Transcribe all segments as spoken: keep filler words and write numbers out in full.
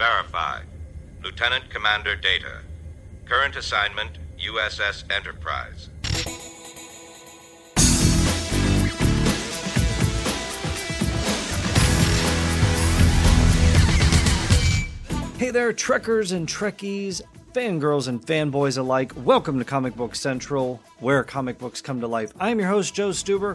Verify. Lieutenant Commander Data. Current assignment, U S S Enterprise. Hey there, Trekkers and Trekkies, fangirls and fanboys alike. Welcome to Comic Book Central, where comic books come to life. I'm your host, Joe Stuber.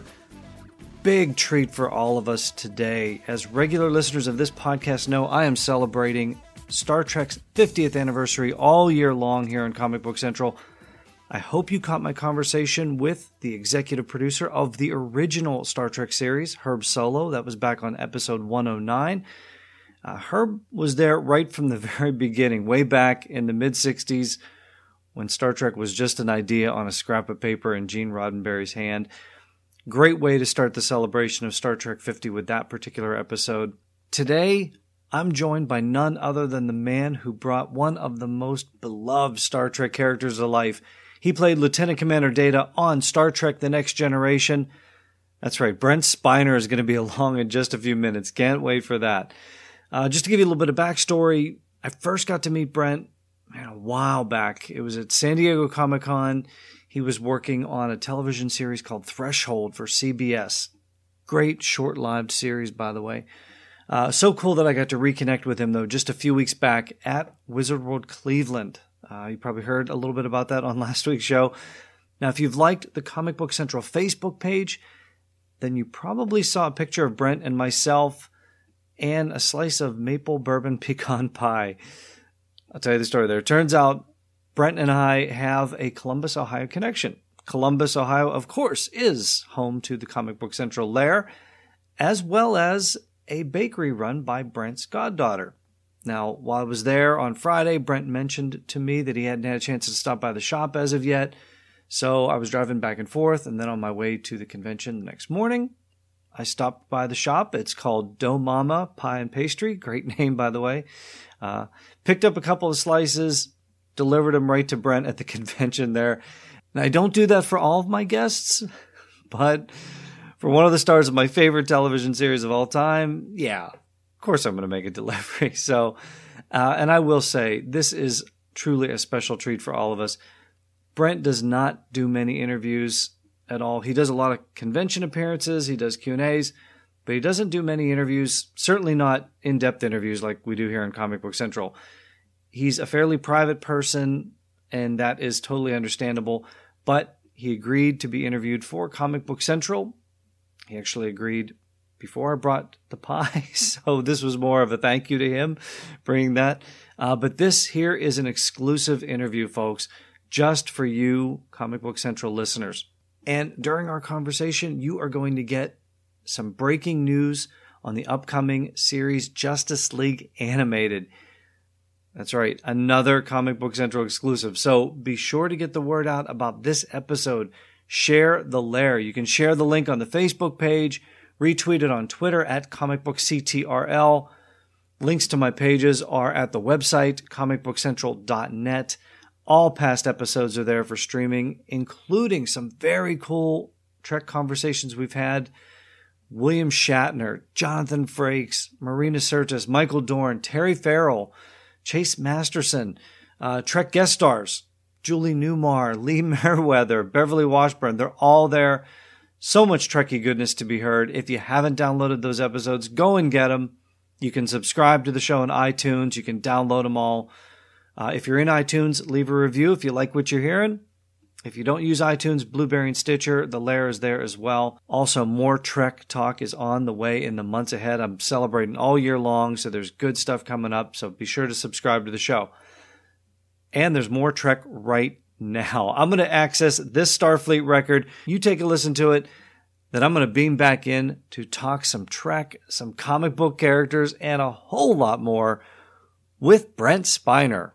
Big treat for all of us today. As regular listeners of this podcast know, I am celebrating Star Trek's fiftieth anniversary all year long here on Comic Book Central. I hope you caught my conversation with the executive producer of the original Star Trek series, Herb Solow. That was back on episode one oh nine. Uh, Herb was there right from the very beginning, way back in the mid-sixties, when Star Trek was just an idea on a scrap of paper in Gene Roddenberry's hand. Great way to start the celebration of Star Trek fifty with that particular episode. Today, I'm joined by none other than the man who brought one of the most beloved Star Trek characters to life. He played Lieutenant Commander Data on Star Trek The Next Generation. That's right, Brent Spiner is going to be along in just a few minutes. Can't wait for that. Uh, just to give you a little bit of backstory, I first got to meet Brent man, a while back. It was at San Diego Comic-Con. He was working on a television series called Threshold for C B S. Great short-lived series, by the way. Uh, so cool that I got to reconnect with him, though, just a few weeks back at Wizard World Cleveland. Uh, you probably heard a little bit about that on last week's show. Now, if you've liked the Comic Book Central Facebook page, then you probably saw a picture of Brent and myself and a slice of maple bourbon pecan pie. I'll tell you the story there. It turns out Brent and I have a Columbus, Ohio connection. Columbus, Ohio, of course, is home to the Comic Book Central lair, as well as a bakery run by Brent's goddaughter. Now, while I was there on Friday, Brent mentioned to me that he hadn't had a chance to stop by the shop as of yet, so I was driving back and forth, and then on my way to the convention the next morning, I stopped by the shop. It's called Dough Mama Pie and Pastry. Great name, by the way. Uh, picked up a couple of slices, delivered them right to Brent at the convention there. And I don't do that for all of my guests, but for one of the stars of my favorite television series of all time, yeah, of course I'm going to make a delivery. So, uh, and I will say, this is truly a special treat for all of us. Brent does not do many interviews at all. He does a lot of convention appearances. He does Q and A's, but he doesn't do many interviews, certainly not in-depth interviews like we do here on Comic Book Central. He's a fairly private person, and that is totally understandable, but he agreed to be interviewed for Comic Book Central. He actually agreed before I brought the pie, so this was more of a thank you to him bringing that. Uh, but this here is an exclusive interview, folks, just for you Comic Book Central listeners. And during our conversation, you are going to get some breaking news on the upcoming series Justice League Animated. That's right, another Comic Book Central exclusive. So be sure to get the word out about this episode. Share the lair. You can share the link on the Facebook page, retweet it on Twitter at Comic Book C T R L. Links to my pages are at the website, comic book central dot net. All past episodes are there for streaming, including some very cool Trek conversations we've had. William Shatner, Jonathan Frakes, Marina Sirtis, Michael Dorn, Terry Farrell, Chase Masterson, uh, Trek guest stars, Julie Newmar, Lee Meriwether, Beverly Washburn. They're all there. So much Trekkie goodness to be heard. If you haven't downloaded those episodes, go and get them. You can subscribe to the show on iTunes. You can download them all. Uh, if you're in iTunes, leave a review if you like what you're hearing. If you don't use iTunes, Blueberry and Stitcher, the lair is there as well. Also, more Trek talk is on the way in the months ahead. I'm celebrating all year long, so there's good stuff coming up, so be sure to subscribe to the show. And there's more Trek right now. I'm going to access this Starfleet record. You take a listen to it. Then I'm going to beam back in to talk some Trek, some comic book characters, and a whole lot more with Brent Spiner.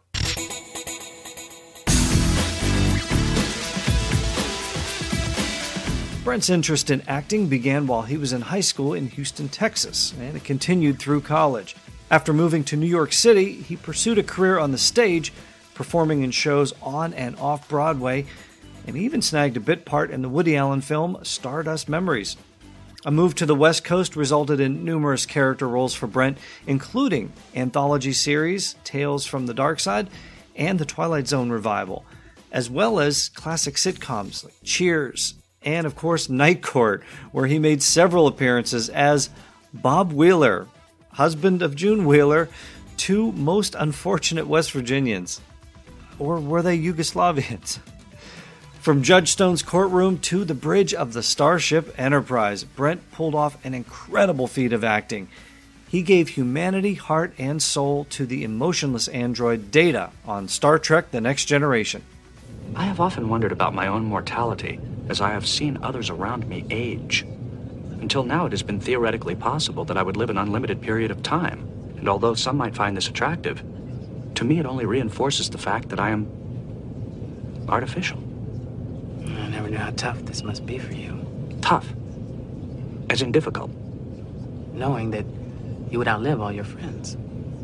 Brent's interest in acting began while he was in high school in Houston, Texas, and it continued through college. After moving to New York City, he pursued a career on the stage, performing in shows on and off Broadway, and even snagged a bit part in the Woody Allen film Stardust Memories. A move to the West Coast resulted in numerous character roles for Brent, including anthology series Tales from the Dark Side and the Twilight Zone revival, as well as classic sitcoms like Cheers and, of course, Night Court, where he made several appearances as Bob Wheeler, husband of June Wheeler, two most unfortunate West Virginians. Or were they Yugoslavians? From Judge Stone's courtroom to the bridge of the Starship Enterprise, Brent pulled off an incredible feat of acting. He gave humanity, heart, and soul to the emotionless android Data on Star Trek The Next Generation. I have often wondered about my own mortality, as I have seen others around me age. Until now, it has been theoretically possible that I would live an unlimited period of time, and although some might find this attractive, to me it only reinforces the fact that I am artificial. I never knew how tough this must be for you. Tough? As in difficult? Knowing that you would outlive all your friends.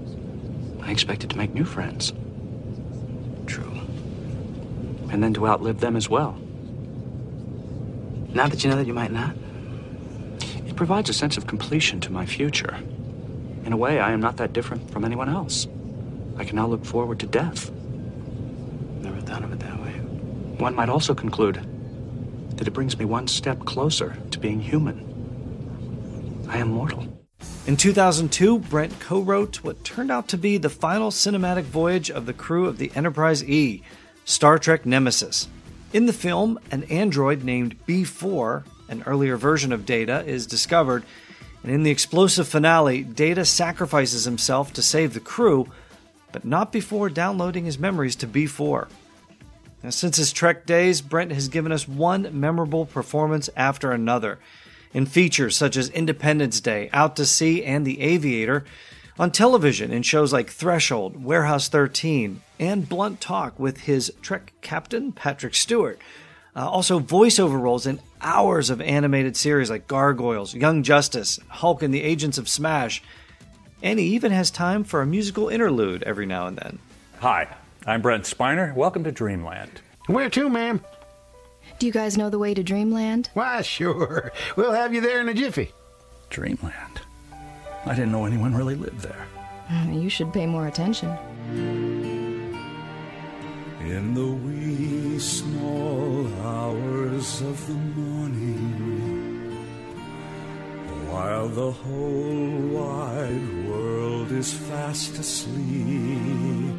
I expected to make new friends. True. And then to outlive them as well. Now that you know that you might not? It provides a sense of completion to my future. In a way, I am not that different from anyone else. I can now look forward to death. Never thought of it that way. One might also conclude that it brings me one step closer to being human. I am mortal. In two thousand two, Brent co-wrote what turned out to be the final cinematic voyage of the crew of the Enterprise E, Star Trek Nemesis. In the film, an android named B four, an earlier version of Data, is discovered, and in the explosive finale, Data sacrifices himself to save the crew, but not before downloading his memories to B four. Now, since his Trek days, Brent has given us one memorable performance after another, in features such as Independence Day, Out to Sea, and The Aviator, on television in shows like Threshold, Warehouse thirteen, and Blunt Talk with his Trek captain, Patrick Stewart. Uh, also voiceover roles in hours of animated series like Gargoyles, Young Justice, Hulk and the Agents of Smash, and he even has time for a musical interlude every now and then. Hi, I'm Brent Spiner. Welcome to Dreamland. Where to, ma'am? Do you guys know the way to Dreamland? Why, sure. We'll have you there in a jiffy. Dreamland? I didn't know anyone really lived there. You should pay more attention. In the wee small hours of the morning, while the whole wide world is fast asleep.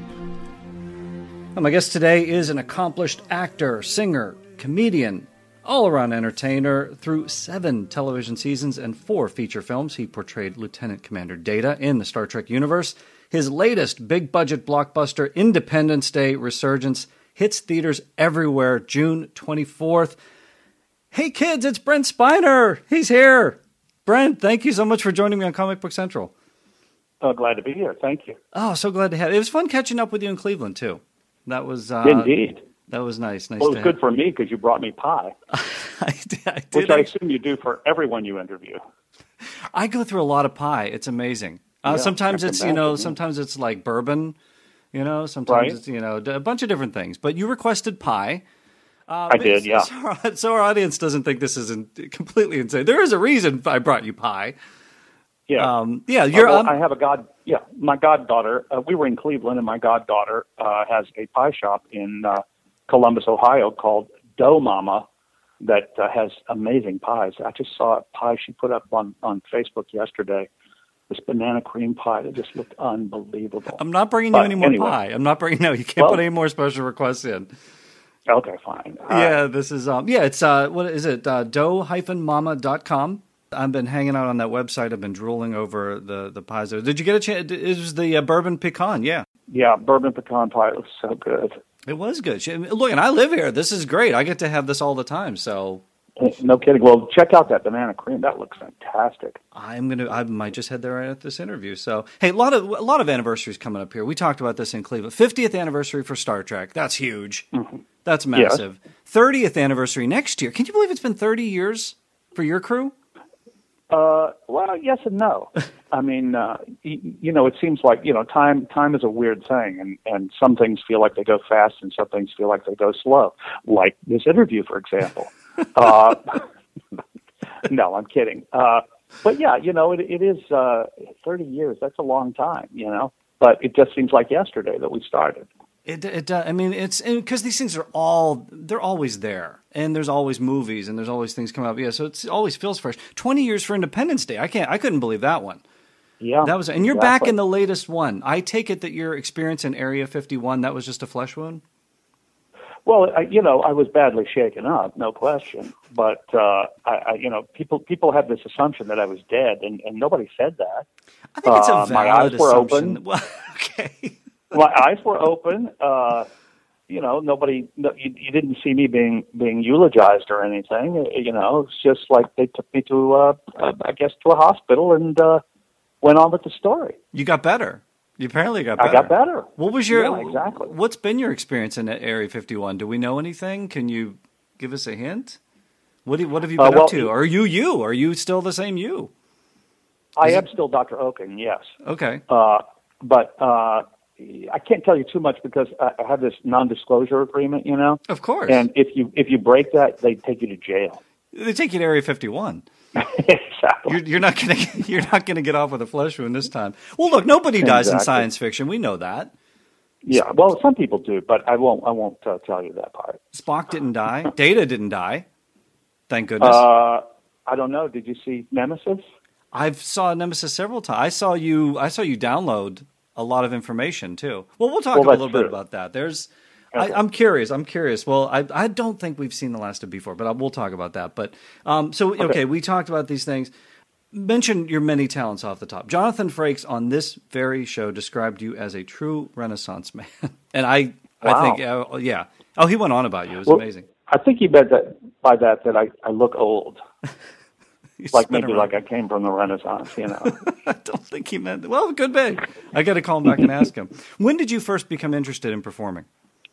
Well, my guest today is an accomplished actor, singer, comedian, all-around entertainer. Through seven television seasons and four feature films, he portrayed Lieutenant Commander Data in the Star Trek universe. His latest big-budget blockbuster, Independence Day Resurgence, hits theaters everywhere June twenty-fourth. Hey kids, it's Brent Spiner. He's here. Brent, thank you so much for joining me on Comic Book Central. Oh, glad to be here. Thank you. Oh, so glad to have you. It was fun catching up with you in Cleveland, too. That was... Uh, Indeed. That was nice. Nice. Well, it was to good have. for me because you brought me pie. I did, I did. Which I assume you do for everyone you interview. I go through a lot of pie. It's amazing. Uh, Yeah, sometimes I can it's, you know, imagine. sometimes it's like bourbon, you know, sometimes Right. it's, you know, a bunch of different things. But you requested pie. Uh, I did, yeah. So our, so our audience doesn't think this is in, completely insane. There is a reason I brought you pie. Yeah. Um, yeah, you're. Uh, well, um, I have a god. Yeah, my goddaughter. Uh, we were in Cleveland, and my goddaughter uh, has a pie shop in uh, Columbus, Ohio, called Dough Mama, that uh, has amazing pies. I just saw a pie she put up on on Facebook yesterday. This banana cream pie that just looked unbelievable. I'm not bringing But you any more anyway. pie. I'm not bringing. No, you can't Well- put any more special requests in. Okay, fine. Uh, yeah, this is um yeah, it's uh what is it? Uh dough dash mama dot com. I've been hanging out on that website. I've been drooling over the the pies. Did you get a chance? It was the uh, bourbon pecan, yeah. Yeah, bourbon pecan pie was so good. It was good. She- Look, and I live here. This is great. I get to have this all the time. So No kidding. Well, check out that banana cream. That looks fantastic. I'm gonna. I might just head there right at this interview. So hey, a lot of a lot of anniversaries coming up here. We talked about this in Cleveland. fiftieth anniversary for Star Trek. That's huge. Mm-hmm. That's massive. thirtieth anniversary next year. Can you believe it's been thirty years for your crew? Uh, well, yes and no. I mean, uh, y- you know, it seems like, you know, time time is a weird thing, and, and some things feel like they go fast, and some things feel like they go slow, like this interview, for example. uh, no, I'm kidding. Uh, but yeah, you know, it, it is uh, thirty years. That's a long time, you know. But it just seems like yesterday that we started. It, it, uh, I mean, it's because these things are all, they're always there. And there's always movies and there's always things coming up. Yeah, so it's, it always feels fresh. twenty years for Independence Day. I can't, I couldn't believe that one. Yeah. That was, and you're exactly. back in the latest one. I take it that your experience in Area fifty-one, that was just a flesh wound? Well, I, you know, I was badly shaken up, no question. But, uh, I, I, you know, people people have this assumption that I was dead, and, and nobody said that. I think it's a uh, valid my eyes were assumption. open. Well, okay. My eyes were open. Uh, you know, nobody, no, you, you didn't see me being being eulogized or anything. You know, it's just like they took me to, uh, uh, I guess, to a hospital and uh, went on with the story. You got better. You apparently got better. I got better. What was your, yeah, exactly. What's been your experience in Area fifty-one? Do we know anything? Can you give us a hint? What do, what have you been uh, well, up to? Are you you? Are you still the same you? I Is am it... still Doctor Oaken, yes. Okay. Uh, but uh, I can't tell you too much because I have this non-disclosure agreement, you know? Of course. And if you if you break that, they take you to jail. They take you to Area fifty-one. Exactly. You're, you're not going to you're not going to get off with a flesh wound this time. Well, look, nobody dies exactly. in science fiction. We know that. Yeah, well, some people do, but I won't. I won't uh, tell you that part. Spock didn't die. Data didn't die. Thank goodness. Uh, I don't know. Did you see Nemesis? I've saw Nemesis several times. I saw you. I saw you download a lot of information too. Well, we'll talk well, a little true. bit about that. There's. Okay. I, I'm curious. I'm curious. Well, I I don't think we've seen the last of before, but I, we'll talk about that. But um, so okay, okay, we talked about these things. Mention your many talents off the top. Jonathan Frakes on this very show described you as a true Renaissance man, and I wow. I think uh, yeah. Oh, he went on about you. It was well, amazing. I think he meant that by that that I, I look old. Like maybe around. like I came from the Renaissance, you know. I don't think he meant that. Well, it could be. I got to call him back and ask him. When did you first become interested in performing?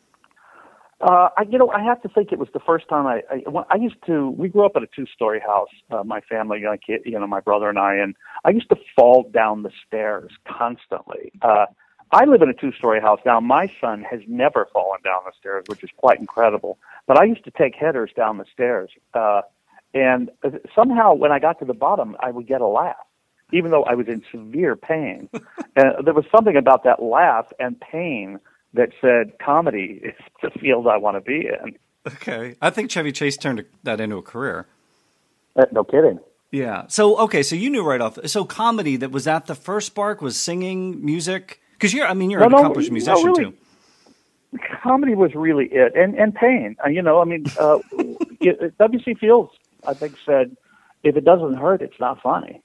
Uh, I, you know, I have to think it was the first time I, I, when I used to, we grew up in a two-story house, uh, my family, like, you know, my brother and I, and I used to fall down the stairs constantly. Uh, I live in a two-story house now. My son has never fallen down the stairs, which is quite incredible. But I used to take headers down the stairs. Uh, and somehow when I got to the bottom, I would get a laugh, even though I was in severe pain. And there was something about that laugh and pain that said comedy is the field I want to be in. Okay. I think Chevy Chase turned that into a career. Uh, no kidding. Yeah. So, okay, so you knew right off. So comedy, that was that the first spark, was singing, music? Because you're, I mean, you're no, an no, accomplished musician, no, really, too. Comedy was really it. And, and pain. Uh, you know, I mean, uh, W C Fields, I think, said, if it doesn't hurt, it's not funny.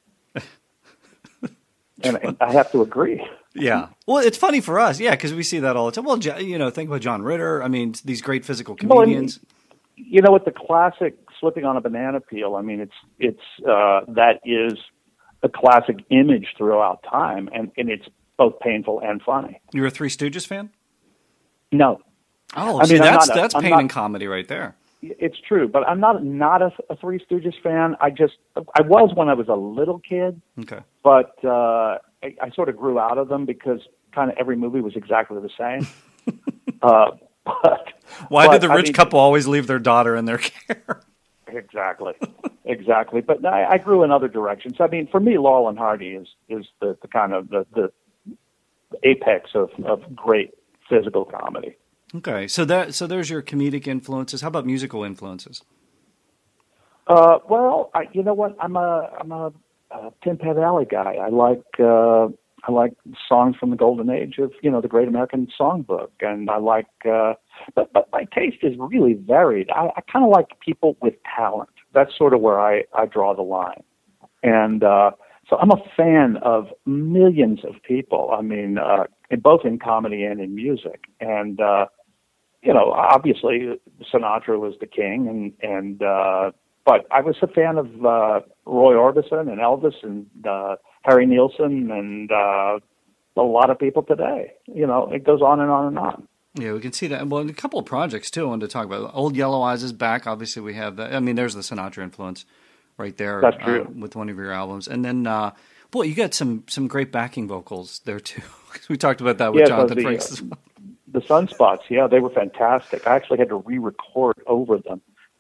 and, and I have to agree. Yeah. Well, it's funny for us, yeah, because we see that all the time. Well, you know, think about John Ritter. I mean, these great physical comedians. Well, you know, with the classic slipping on a banana peel, I mean, it's it's uh, that is a classic image throughout time, and, and it's both painful and funny. You're a Three Stooges fan? No. Oh, I see, mean, that's a, that's I'm pain not, and comedy right there. It's true, but I'm not not a, a Three Stooges fan. I just I was when I was a little kid. Okay. But uh, I, I sort of grew out of them because kind of every movie was exactly the same. uh, but why but, did the rich I mean, couple always leave their daughter in their care? Exactly, exactly. But I, I grew in other directions. I mean, for me, Laurel and Hardy is is the, the kind of the, the apex of, of great physical comedy. Okay, so that so there's your comedic influences. How about musical influences? Uh, well, I, you know what? I'm a I'm a, a Tin Pan Alley guy. I like uh, I like songs from the golden age of you know the Great American Songbook, and I like. Uh, but but my taste is really varied. I, I kind of like people with talent. That's sort of where I, I draw the line, and uh, so I'm a fan of millions of people. I mean, uh, in, both in comedy and in music, and. Uh, You know, obviously Sinatra was the king, and and uh, but I was a fan of uh, Roy Orbison and Elvis and uh, Harry Nilsson and uh, a lot of people today. You know, it goes on and on and on. Yeah, we can see that. Well, a couple of projects too I wanted to talk about. Old Yellow Eyes is back. Obviously, we have that. I mean, there's the Sinatra influence right there. That's true. Uh, with one of your albums, and then uh, boy, you got some some great backing vocals there too. We talked about that with yeah, Jonathan the, Frakes as well. The Sunspots, yeah, they were fantastic. I actually had to re-record over them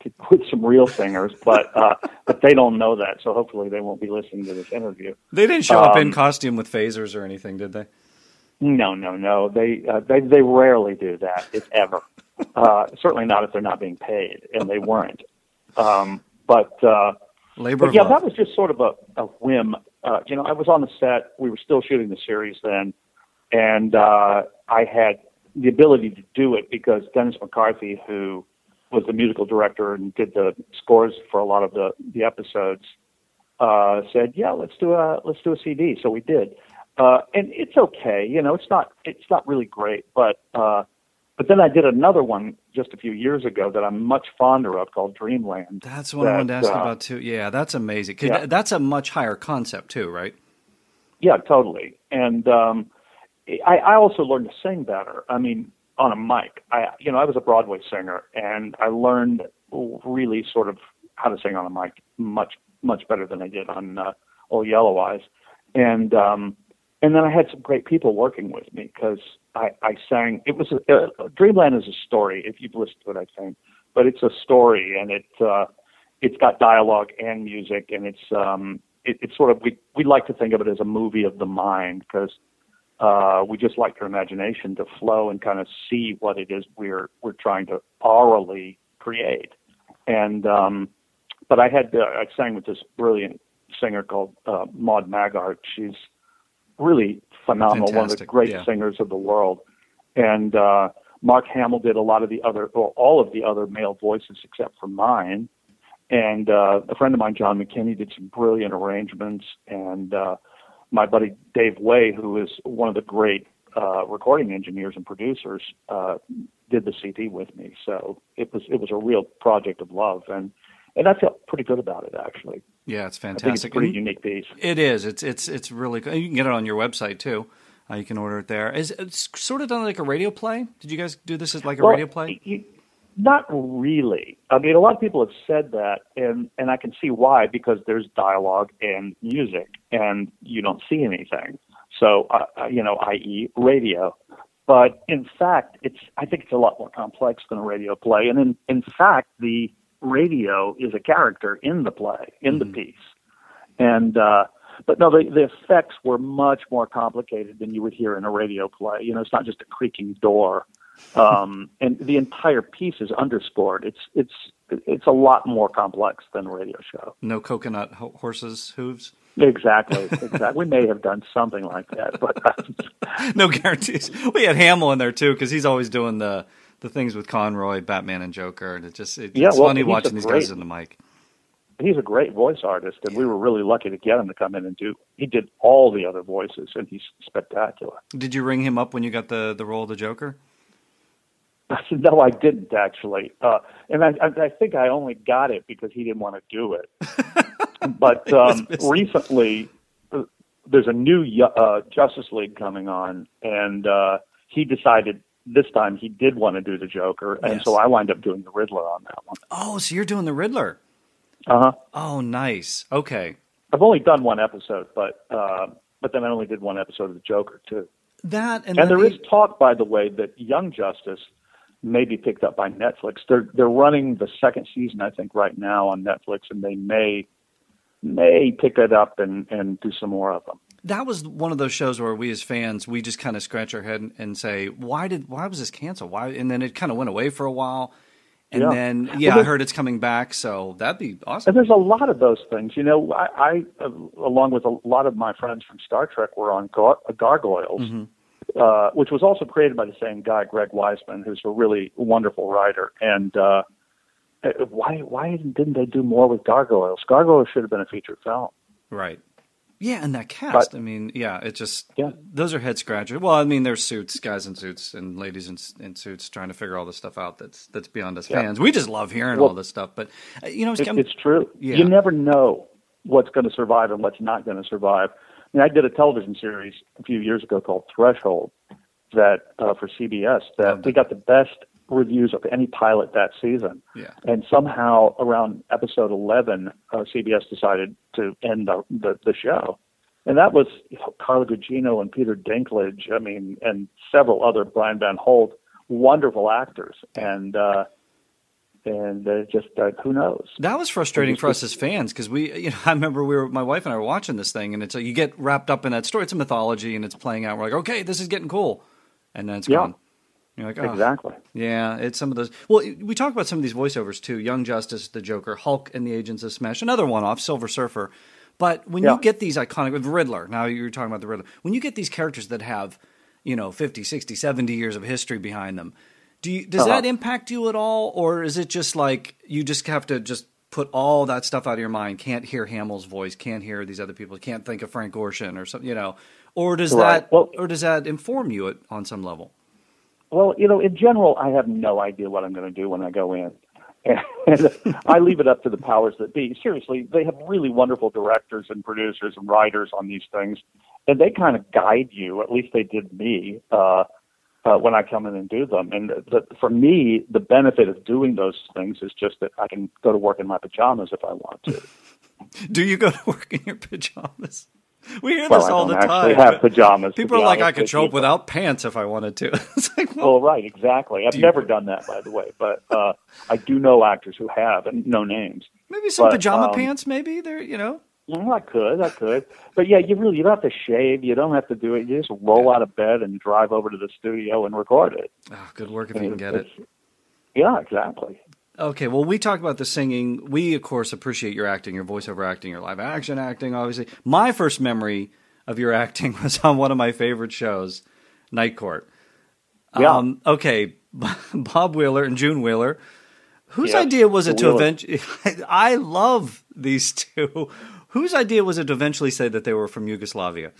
with some real singers, but uh, but they don't know that, so hopefully they won't be listening to this interview. They didn't show um, up in costume with phasers or anything, did they? No, no, no. They uh, they they rarely do that, if ever. Uh, certainly not if they're not being paid, and they weren't. Um, but uh, labor. But yeah, love. that was just sort of a, a whim. Uh, you know, I was on the set. We were still shooting the series then, and uh, I had the ability to do it because Dennis McCarthy, who was the musical director and did the scores for a lot of the the episodes, uh, said, "Yeah, let's do a let's do a C D." So we did. Uh, and it's okay, you know, it's not, it's not really great, but, uh, but then I did another one just a few years ago that I'm much fonder of called Dreamland. That's what that, I wanted to ask uh, about too. Yeah, that's amazing. Yeah. That's a much higher concept too, right? Yeah, totally. And, um, I, I also learned to sing better. I mean, on a mic, I, you know, I was a Broadway singer and I learned really sort of how to sing on a mic much, much better than I did on, uh, Old Yellow Eyes. And, um, And then I had some great people working with me because I, I sang. It was a, uh, Dreamland is a story. If you've listened to it, I think, but it's a story, and it uh, it's got dialogue and music, and it's um, it, it's sort of we we like to think of it as a movie of the mind because uh, we just like your imagination to flow and kind of see what it is we're we're trying to orally create. And um, but I had uh, I sang with this brilliant singer called uh, Maud Maggart. She's really phenomenal, Fantastic. one of the great Yeah. singers of the world. And uh, Mark Hamill did a lot of the other, or all of the other male voices except for mine. And uh, a friend of mine, John McKinney, did some brilliant arrangements. And uh, my buddy Dave Way, who is one of the great uh, recording engineers and producers, uh, did the C D with me. So it was it was a real project of love, and and I felt pretty good about it actually. Yeah, it's I think it's fantastic. a pretty And unique piece. It is. It's it's it's really good. You can get it on your website too. Uh, you can order it there. Is it's sort of done like a radio play? Did you guys do this as like a Well, radio play? You, not really. I mean, a lot of people have said that, and, and I can see why, because there's dialogue and music, and you don't see anything. So, uh, you know, that is radio. But in fact, it's I think it's a lot more complex than a radio play. And in, in fact, the radio is a character in the play, in mm-hmm. the piece. And uh, but no, the, the effects were much more complicated than you would hear in a radio play. You know, it's not just a creaking door. Um, and the entire piece is underscored. It's it's it's a lot more complex than a radio show. No coconut ho- horses' hooves. Exactly, exactly. We may have done something like that, but uh, no guarantees. We had Hamill in there too because he's always doing the, the things with Conroy, Batman, and Joker, and it just it, yeah, it's well, funny watching these great, guys in the mic. He's a great voice artist, and we were really lucky to get him to come in and do. He did all the other voices, and he's spectacular. Did you ring him up when you got the, the role of the Joker? No, I didn't actually, uh, and I, I think I only got it because he didn't want to do it. But um, recently, uh, there's a new uh, Justice League coming on, and uh, he decided this time he did want to do the Joker, and yes. so I wind up doing the Riddler on that one. Oh, so you're doing the Riddler? Uh huh. Oh, nice. Okay. I've only done one episode, but uh, but then I only did one episode of the Joker too. That and, and there is is talk, by the way, that Young Justice may be picked up by Netflix. They're they're running the second season, I think, right now on Netflix, and they may may pick it up and, and do some more of them. That was one of those shows where we as fans, we just kind of scratch our head and, and say, why did why was this canceled? Why? And then it kind of went away for a while. And yeah. then, yeah, well, I heard it's coming back, so that'd be awesome. And there's a lot of those things. You know, I, I uh, along with a lot of my friends from Star Trek, were on Gar- Gargoyles, mm-hmm. uh, which was also created by the same guy, Greg Weisman, who's a really wonderful writer. And uh, why why didn't they do more with Gargoyles? Gargoyles should have been a feature film. Right. Yeah, and that cast, but, I mean, yeah, it just, yeah. those are head scratchers. Well, I mean, there's suits, guys in suits and ladies in, in suits trying to figure all this stuff out that's that's beyond us yeah. fans. We just love hearing well, all this stuff, but, uh, you know, it's, it, it's true. Yeah. You never know what's going to survive and what's not going to survive. I mean, I did a television series a few years ago called Threshold that uh, for C B S that okay. we got the best reviews of any pilot that season. Yeah. And somehow around episode eleven, uh, C B S decided to end the, the, the show. And that was you know, Carla Gugino and Peter Dinklage, I mean, and several other, Brian Van Holt, wonderful actors. And uh, and uh, just uh, who knows? That was frustrating for us as fans because we, you know, I remember we were, my wife and I were watching this thing, and it's like you get wrapped up in that story. It's a mythology, and it's playing out. We're like, okay, this is getting cool, and then it's Yeah. gone. You're like, oh. Exactly. Yeah, it's some of those. Well, we talk about some of these voiceovers too. Young Justice, the Joker, Hulk, and the Agents of Smash. Another one-off, Silver Surfer. But when Yeah. you get these iconic, with Riddler, now you're talking about the Riddler. When you get these characters that have, you know, fifty, sixty, seventy years of history behind them, do you, does Uh-huh. that impact you at all? Or is it just like you just have to just put all that stuff out of your mind? Can't hear Hamill's voice, can't hear these other people, can't think of Frank Gorshin or something, you know? Or does Right. that, Well- or does that inform you at, on some level? Well, you know, in general, I have no idea what I'm going to do when I go in. And I leave it up to the powers that be. Seriously, they have really wonderful directors and producers and writers on these things, and they kind of guide you. At least they did me uh, uh, when I come in and do them. And the, for me, the benefit of doing those things is just that I can go to work in my pajamas if I want to. Do you go to work in your pajamas? We hear Well, this I all don't the time. actually have pajamas. to People be are like, honest I could with show you, up without pants if I wanted to. It's like, well, Well, right, exactly. I've Do you- never done that, by the way, but uh, I do know actors who have, and no names. maybe some but, pajama um, pants. Maybe they're, you know. Well, I could, I could, but yeah, you really you don't have to shave. You don't have to do it. You just roll out of bed and drive over to the studio and record it. Oh, good work if you can get it. It's- Yeah, exactly. Okay, well, we talk about the singing. We, of course, appreciate your acting, your voiceover acting, your live action acting, obviously. My first memory of your acting was on one of my favorite shows, Night Court. Yeah. Um, okay, Bob Wheeler and June Wheeler. Whose Yes, idea was it the to Wheeler. eventually... I love these two. Whose idea was it to eventually say that they were from Yugoslavia?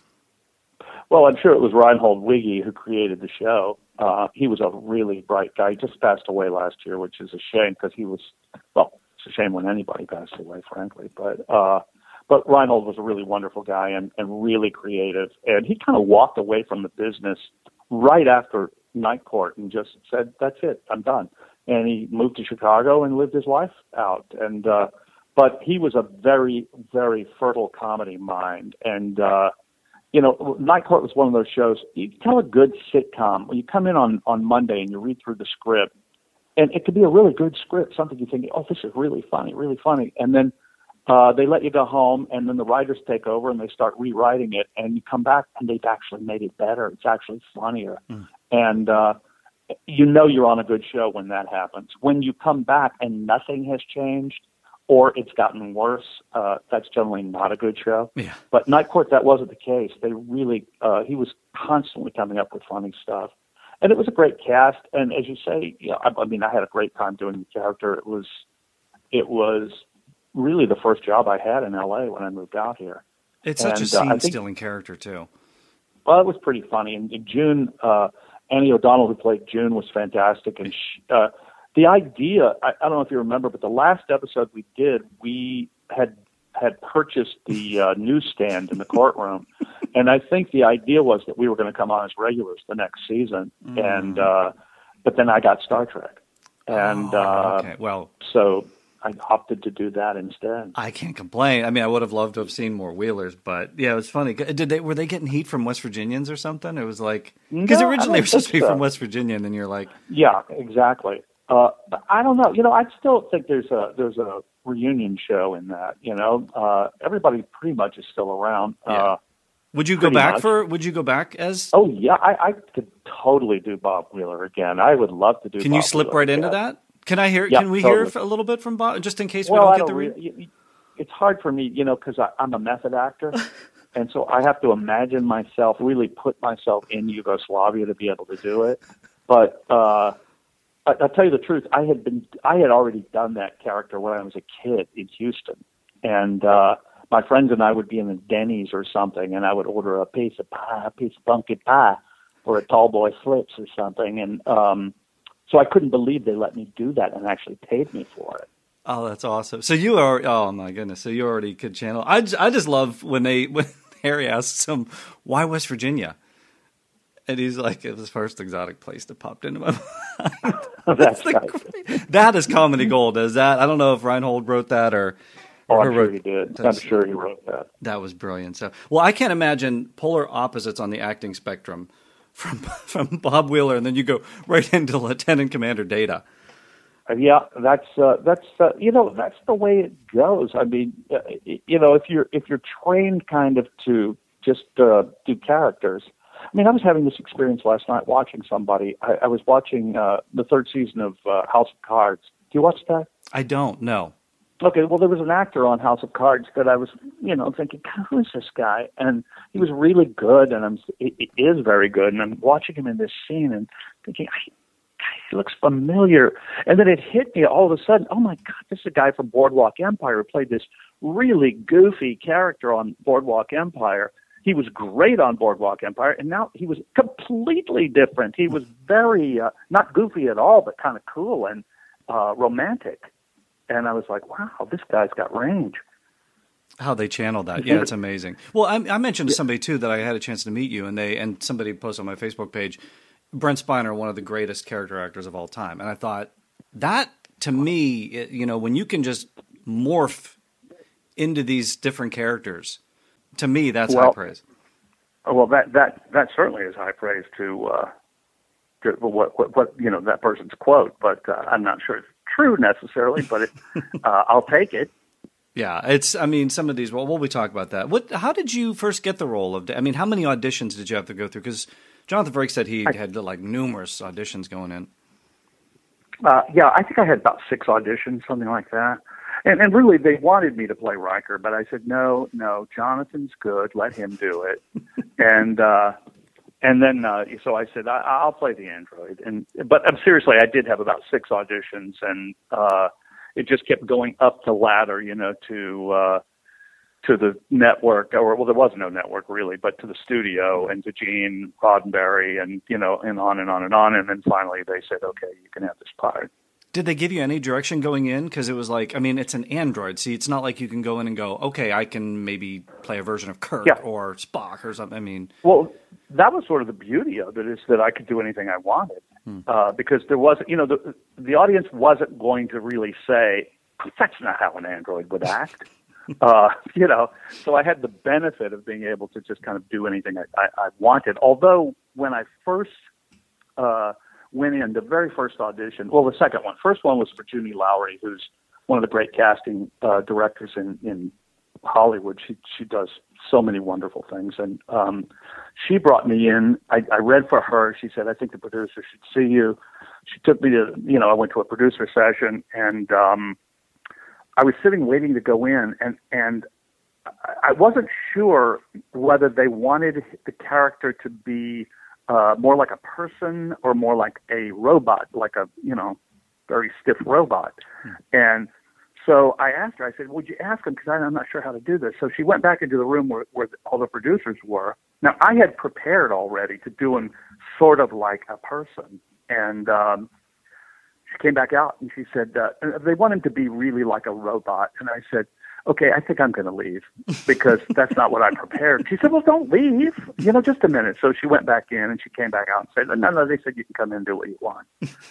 Well, I'm sure it was Reinhold Wigge who created the show. Uh, he was a really bright guy. He just passed away last year, which is a shame because he was, well, it's a shame when anybody passes away, frankly. But uh, but Reinhold was a really wonderful guy and, and really creative. And he kind of walked away from the business right after Night Court and just said, that's it, I'm done. And he moved to Chicago and lived his life out. And uh, but he was a very, very fertile comedy mind. And uh, you know, Night Court was one of those shows. You tell a good sitcom when you come in on, on Monday and you read through the script, and it could be a really good script, something you think, oh, this is really funny, really funny. And then uh, they let you go home, and then the writers take over and they start rewriting it, and you come back and they've actually made it better. It's actually funnier. Mm. And uh, you know you're on a good show when that happens. When you come back and nothing has changed, or it's gotten worse, uh, that's generally not a good show. Yeah. But Night Court, that wasn't the case. They really, uh, he was constantly coming up with funny stuff. And it was a great cast. And as you say, you know, I, I mean, I had a great time doing the character. It was, it was really the first job I had in L A when I moved out here. It's such and, a scene-stealing uh, think, character, too. Well, it was pretty funny. And, and June, uh, Annie O'Donnell, who played June, was fantastic. And she, uh, the idea, I, I don't know if you remember, but the last episode we did, we had had purchased the uh, newsstand in the courtroom. And I think the idea was that we were going to come on as regulars the next season. Mm. And uh, but then I got Star Trek. And oh, okay. Well, uh, so I opted to do that instead. I can't complain. I mean, I would have loved to have seen more Wheelers, but yeah, it was funny. Did they were they getting heat from West Virginians or something? It was like because no, originally they were supposed to be so. from West Virginia, and then you're like, yeah, exactly. Uh, but I don't know. You know, I still think there's a there's a reunion show in that. You know, uh, everybody pretty much is still around. Yeah. Uh, would you go back much. for? Would you go back as? Oh yeah, I, I could totally do Bob Wheeler again. I would love to do. Can Bob you slip Wheeler right again. into that? Can I hear? Yeah, can we totally. hear a little bit from Bob, just in case well, we don't I get don't the? Re- re- it's hard for me, you know, because I'm a method actor, and so I have to imagine myself, really put myself in Yugoslavia to be able to do it. But uh, I, I'll tell you the truth, I had been, I had already done that character when I was a kid in Houston, and uh, my friends and I would be in the Denny's or something, and I would order a piece of pie, a piece of pumpkin pie, or a tall boy slips or something, and um, so I couldn't believe they let me do that and actually paid me for it. Oh, that's awesome. So you are, oh my goodness. So you already could channel. I, I just love when they, when Harry asks him, why West Virginia? And he's like, it was the first exotic place that popped into my mind. That's the, right. That is comedy gold. Is that, I don't know if Reinhold wrote that or. Oh, or I'm sure wrote, he did. I'm sure he wrote that. That was brilliant. So, well, I can't imagine polar opposites on the acting spectrum from, from Bob Wheeler. And then you go right into Lieutenant Commander Data. Uh, yeah, that's uh, that's uh, you know that's the way it goes. I mean, uh, you know, if you're if you're trained kind of to just uh, do characters. I mean, I was having this experience last night watching somebody. I, I was watching uh, the third season of uh, House of Cards. Do you watch that? I don't. No. Okay, well, there was an actor on House of Cards that I was, you know, thinking, God, who is this guy? And he was really good, and I'm, he, he is very good. And I'm watching him in this scene and thinking, I, he looks familiar. And then it hit me all of a sudden, oh, my God, this is a guy from Boardwalk Empire who played this really goofy character on Boardwalk Empire. He was great on Boardwalk Empire, and now he was completely different. He was very, uh, not goofy at all, but kind of cool and uh, romantic. And I was like, wow, this guy's got range. How they channeled that. Yeah, it's amazing. Well, I, I mentioned to somebody, too, that I had a chance to meet you, and they and somebody posted on my Facebook page, Brent Spiner, one of the greatest character actors of all time. And I thought, that, to me, it, you know, when you can just morph into these different characters, to me, that's well, high praise. Well, that, that, that certainly is high praise to, uh, to what, what, what, you know, that person's quote, but uh, I'm not sure it's true necessarily, but it, uh, I'll take it. Yeah, it's. I mean, some of these. Well, we'll we talk about that. What? How did you first get the role of? I mean, how many auditions did you have to go through? Because Jonathan Frakes said he I, had like numerous auditions going in. Uh, yeah, I think I had about six auditions, something like that. And, and really, they wanted me to play Riker, but I said no, no. Jonathan's good. Let him do it. and uh, and then uh, so I said I, I'll play the android. And but um, seriously, I did have about six auditions, and. Uh, It just kept going up the ladder, you know, to uh, to the network, or well, there was no network really, but to the studio and to Gene Roddenberry, and you know, and on and on and on, and then finally they said, "Okay, you can have this part." Did they give you any direction going in? Because it was like, I mean, it's an android. See, it's not like you can go in and go, "Okay, I can maybe play a version of Kirk yeah. or Spock or something." I mean, well, that was sort of the beauty of it, is that I could do anything I wanted. Uh, because there wasn't, you know, the the audience wasn't going to really say, that's not how an android would act, uh, you know. So I had the benefit of being able to just kind of do anything I, I, I wanted. Although when I first uh, went in, the very first audition, well, the second one, first one was for Junie Lowry, who's one of the great casting uh, directors in, in Hollywood. She she does so many wonderful things, and um, she brought me in. I, I read for her. She said, "I think the producer should see you." She took me to, you know, I went to a producer session, and um, I was sitting waiting to go in, and and I wasn't sure whether they wanted the character to be uh, more like a person or more like a robot, like a, you know, very stiff robot, hmm. and. So I asked her, I said, would you ask him? Because I'm not sure how to do this. So she went back into the room where, where all the producers were. Now, I had prepared already to do him sort of like a person. And um, she came back out and she said, uh, they want him to be really like a robot. And I said, okay, I think I'm going to leave because that's not what I prepared. She said, well, don't leave. You know, just a minute. So she went back in and she came back out and said, no, no, they said you can come in and do what you want.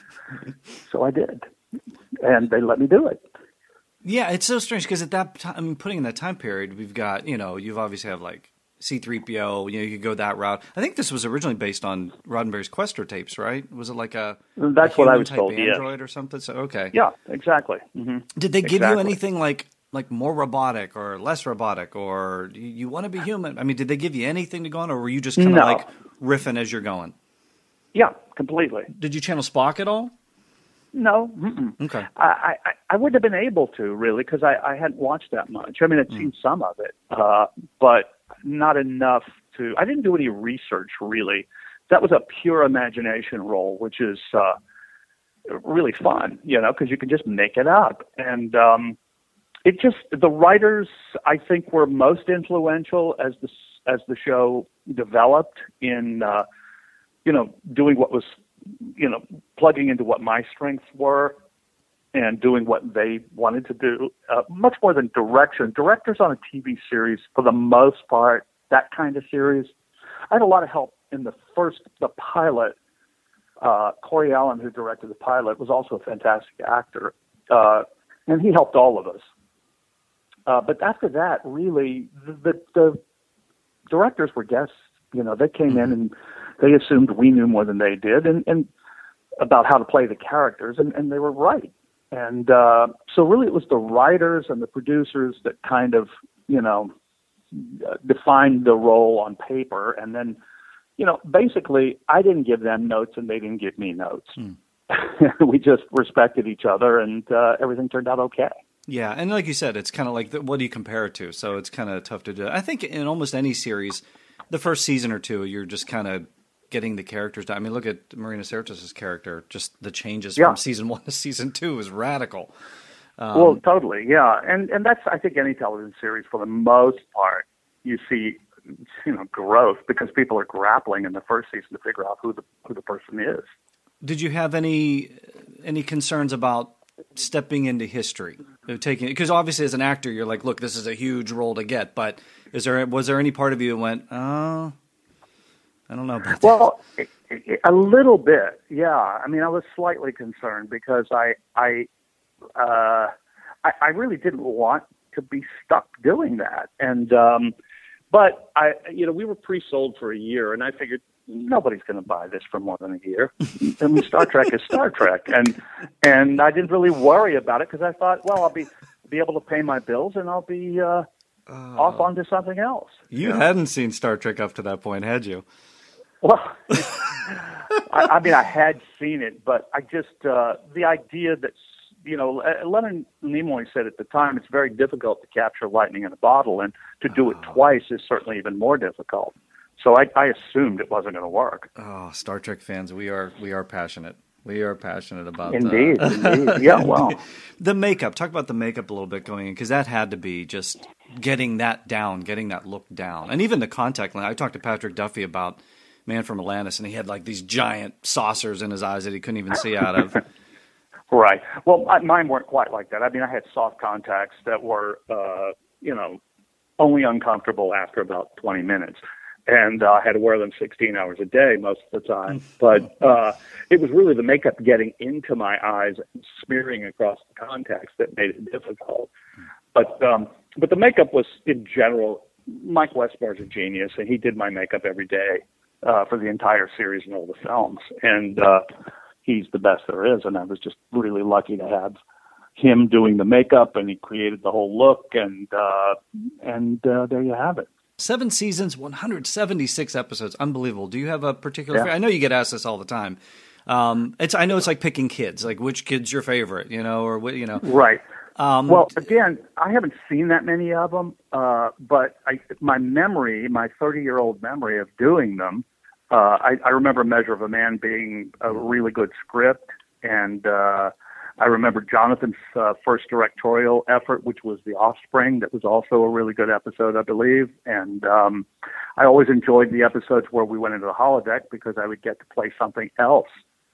So I did. And they let me do it. Yeah, it's so strange because at that time, I mean, putting in that time period, we've got, you know, you've obviously have like C three P O, you know, you could go that route. I think this was originally based on Roddenberry's Questor tapes, right? Was it like a That's a what I was type told, android yes. or something? So okay. Yeah, exactly. Mm-hmm. Did they give exactly. you anything like like more robotic or less robotic, or you, you want to be human? I mean, did they give you anything to go on, or were you just kind of no. like riffing as you're going? Yeah, completely. Did you channel Spock at all? No. Mm-mm. Okay. I, I, I wouldn't have been able to, really, because I, I hadn't watched that much. I mean, I'd seen mm. some of it, uh, but not enough to – I didn't do any research, really. That was a pure imagination role, which is uh, really fun, you know, because you can just make it up. And um, it just – the writers, I think, were most influential as the, as the show developed in, uh, you know, doing what was – you know, plugging into what my strengths were and doing what they wanted to do, uh, much more than direction. Directors on a T V series, for the most part, that kind of series. I had a lot of help in the first, the pilot. Uh, Corey Allen, who directed the pilot, was also a fantastic actor, uh, and he helped all of us. Uh, but after that, really, the, the, the directors were guests. You know, they came in and they assumed we knew more than they did, and, and about how to play the characters, and, and they were right. And uh, so really it was the writers and the producers that kind of, you know, defined the role on paper. And then, you know, basically I didn't give them notes and they didn't give me notes. Hmm. We just respected each other, and uh, everything turned out okay. Yeah, and like you said, it's kind of like, the, what do you compare it to? So it's kind of tough to do. I think in almost any series, the first season or two, you're just kind of getting the characters down. I mean, look at Marina Sirtis' character. Just the changes yeah. from season one to season two is radical. Um, well, totally, yeah. And and that's, I think, any television series, for the most part, you see, you know, growth because people are grappling in the first season to figure out who the who the person is. Did you have any any concerns about stepping into history, taking, because obviously as an actor you're like, look, this is a huge role to get, but is there was there any part of you that went, oh, I don't know about well, that? Well, a little bit, yeah. I mean, I was slightly concerned because I I, uh, I I really didn't want to be stuck doing that, and um, but I you know we were pre-sold for a year, and I figured, nobody's going to buy this for more than a year. I mean, Star Trek is Star Trek, and and I didn't really worry about it because I thought, well, I'll be be able to pay my bills and I'll be uh, uh, off onto something else. You, you hadn't know? seen Star Trek up to that point, had you? Well, I, I mean, I had seen it, but I just uh, the idea that, you know, Leonard Nimoy said at the time, it's very difficult to capture lightning in a bottle, and to do it twice is certainly even more difficult. So I, I assumed it wasn't going to work. Oh, Star Trek fans, we are we are passionate. We are passionate about indeed, that. Indeed, yeah. Well, the makeup. Talk about the makeup a little bit going in, because that had to be just getting that down, getting that look down, and even the contact lens. I talked to Patrick Duffy about Man from Atlantis, and he had like these giant saucers in his eyes that he couldn't even see out of. Right. Well, I, mine weren't quite like that. I mean, I had soft contacts that were, uh, you know, only uncomfortable after about twenty minutes. And uh, I had to wear them sixteen hours a day most of the time. But uh, it was really the makeup getting into my eyes and smearing across the contacts that made it difficult. But um, but the makeup was, in general, Mike Westmore's a genius, and he did my makeup every day uh, for the entire series and all the films. And uh, he's the best there is, and I was just really lucky to have him doing the makeup, and he created the whole look, and uh, and uh, there you have it. Seven seasons, one hundred seventy-six episodes. Unbelievable. Do you have a particular yeah. favorite? I know you get asked this all the time. Um, it's I know it's like picking kids, like which kid's your favorite, you know, or what, you know. Right. Um, well, again, I haven't seen that many of them, uh, but I, my memory, my thirty-year-old memory of doing them, uh, I, I remember Measure of a Man being a really good script, and uh, I remember Jonathan's uh, first directorial effort, which was The Offspring. That was also a really good episode, I believe. And um, I always enjoyed the episodes where we went into the holodeck because I would get to play something else.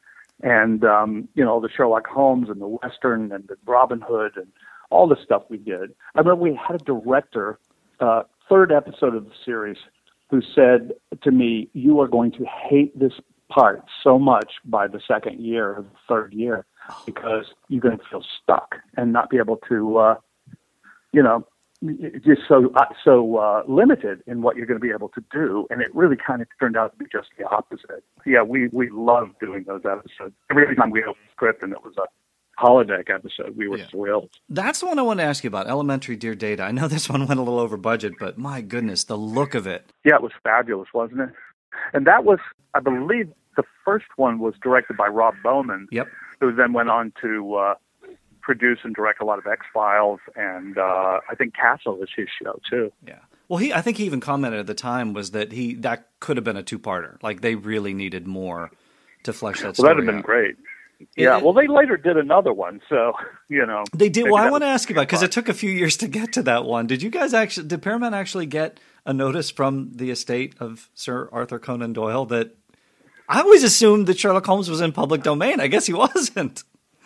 And, um, you know, the Sherlock Holmes and the Western and the Robin Hood and all the stuff we did. I remember we had a director, uh, third episode of the series, who said to me, you are going to hate this part so much by the second year or the third year, because you're going to feel stuck and not be able to, uh, you know, just so uh, so uh, limited in what you're going to be able to do. And it really kind of turned out to be just the opposite. Yeah, we, we loved doing those episodes. Every time we opened the script and it was a holodeck episode, we were yeah. thrilled. That's the one I want to ask you about, Elementary Dear Data. I know this one went a little over budget, but my goodness, the look of it. Yeah, it was fabulous, wasn't it? And that was, I believe, the first one was directed by Rob Bowman. Yep. Who then went on to uh, produce and direct a lot of X-Files, and uh, I think Castle is his show too. Yeah. Well, he I think he even commented at the time was that he that could have been a two-parter. Like they really needed more to flesh that story. Well, that'd have been out. great. Yeah. It, well, they later did another one, so you know they did. Well, I want to ask you about because it took a few years to get to that one. Did you guys actually? Did Paramount actually get a notice from the estate of Sir Arthur Conan Doyle that? I always assumed that Sherlock Holmes was in public domain. I guess he wasn't.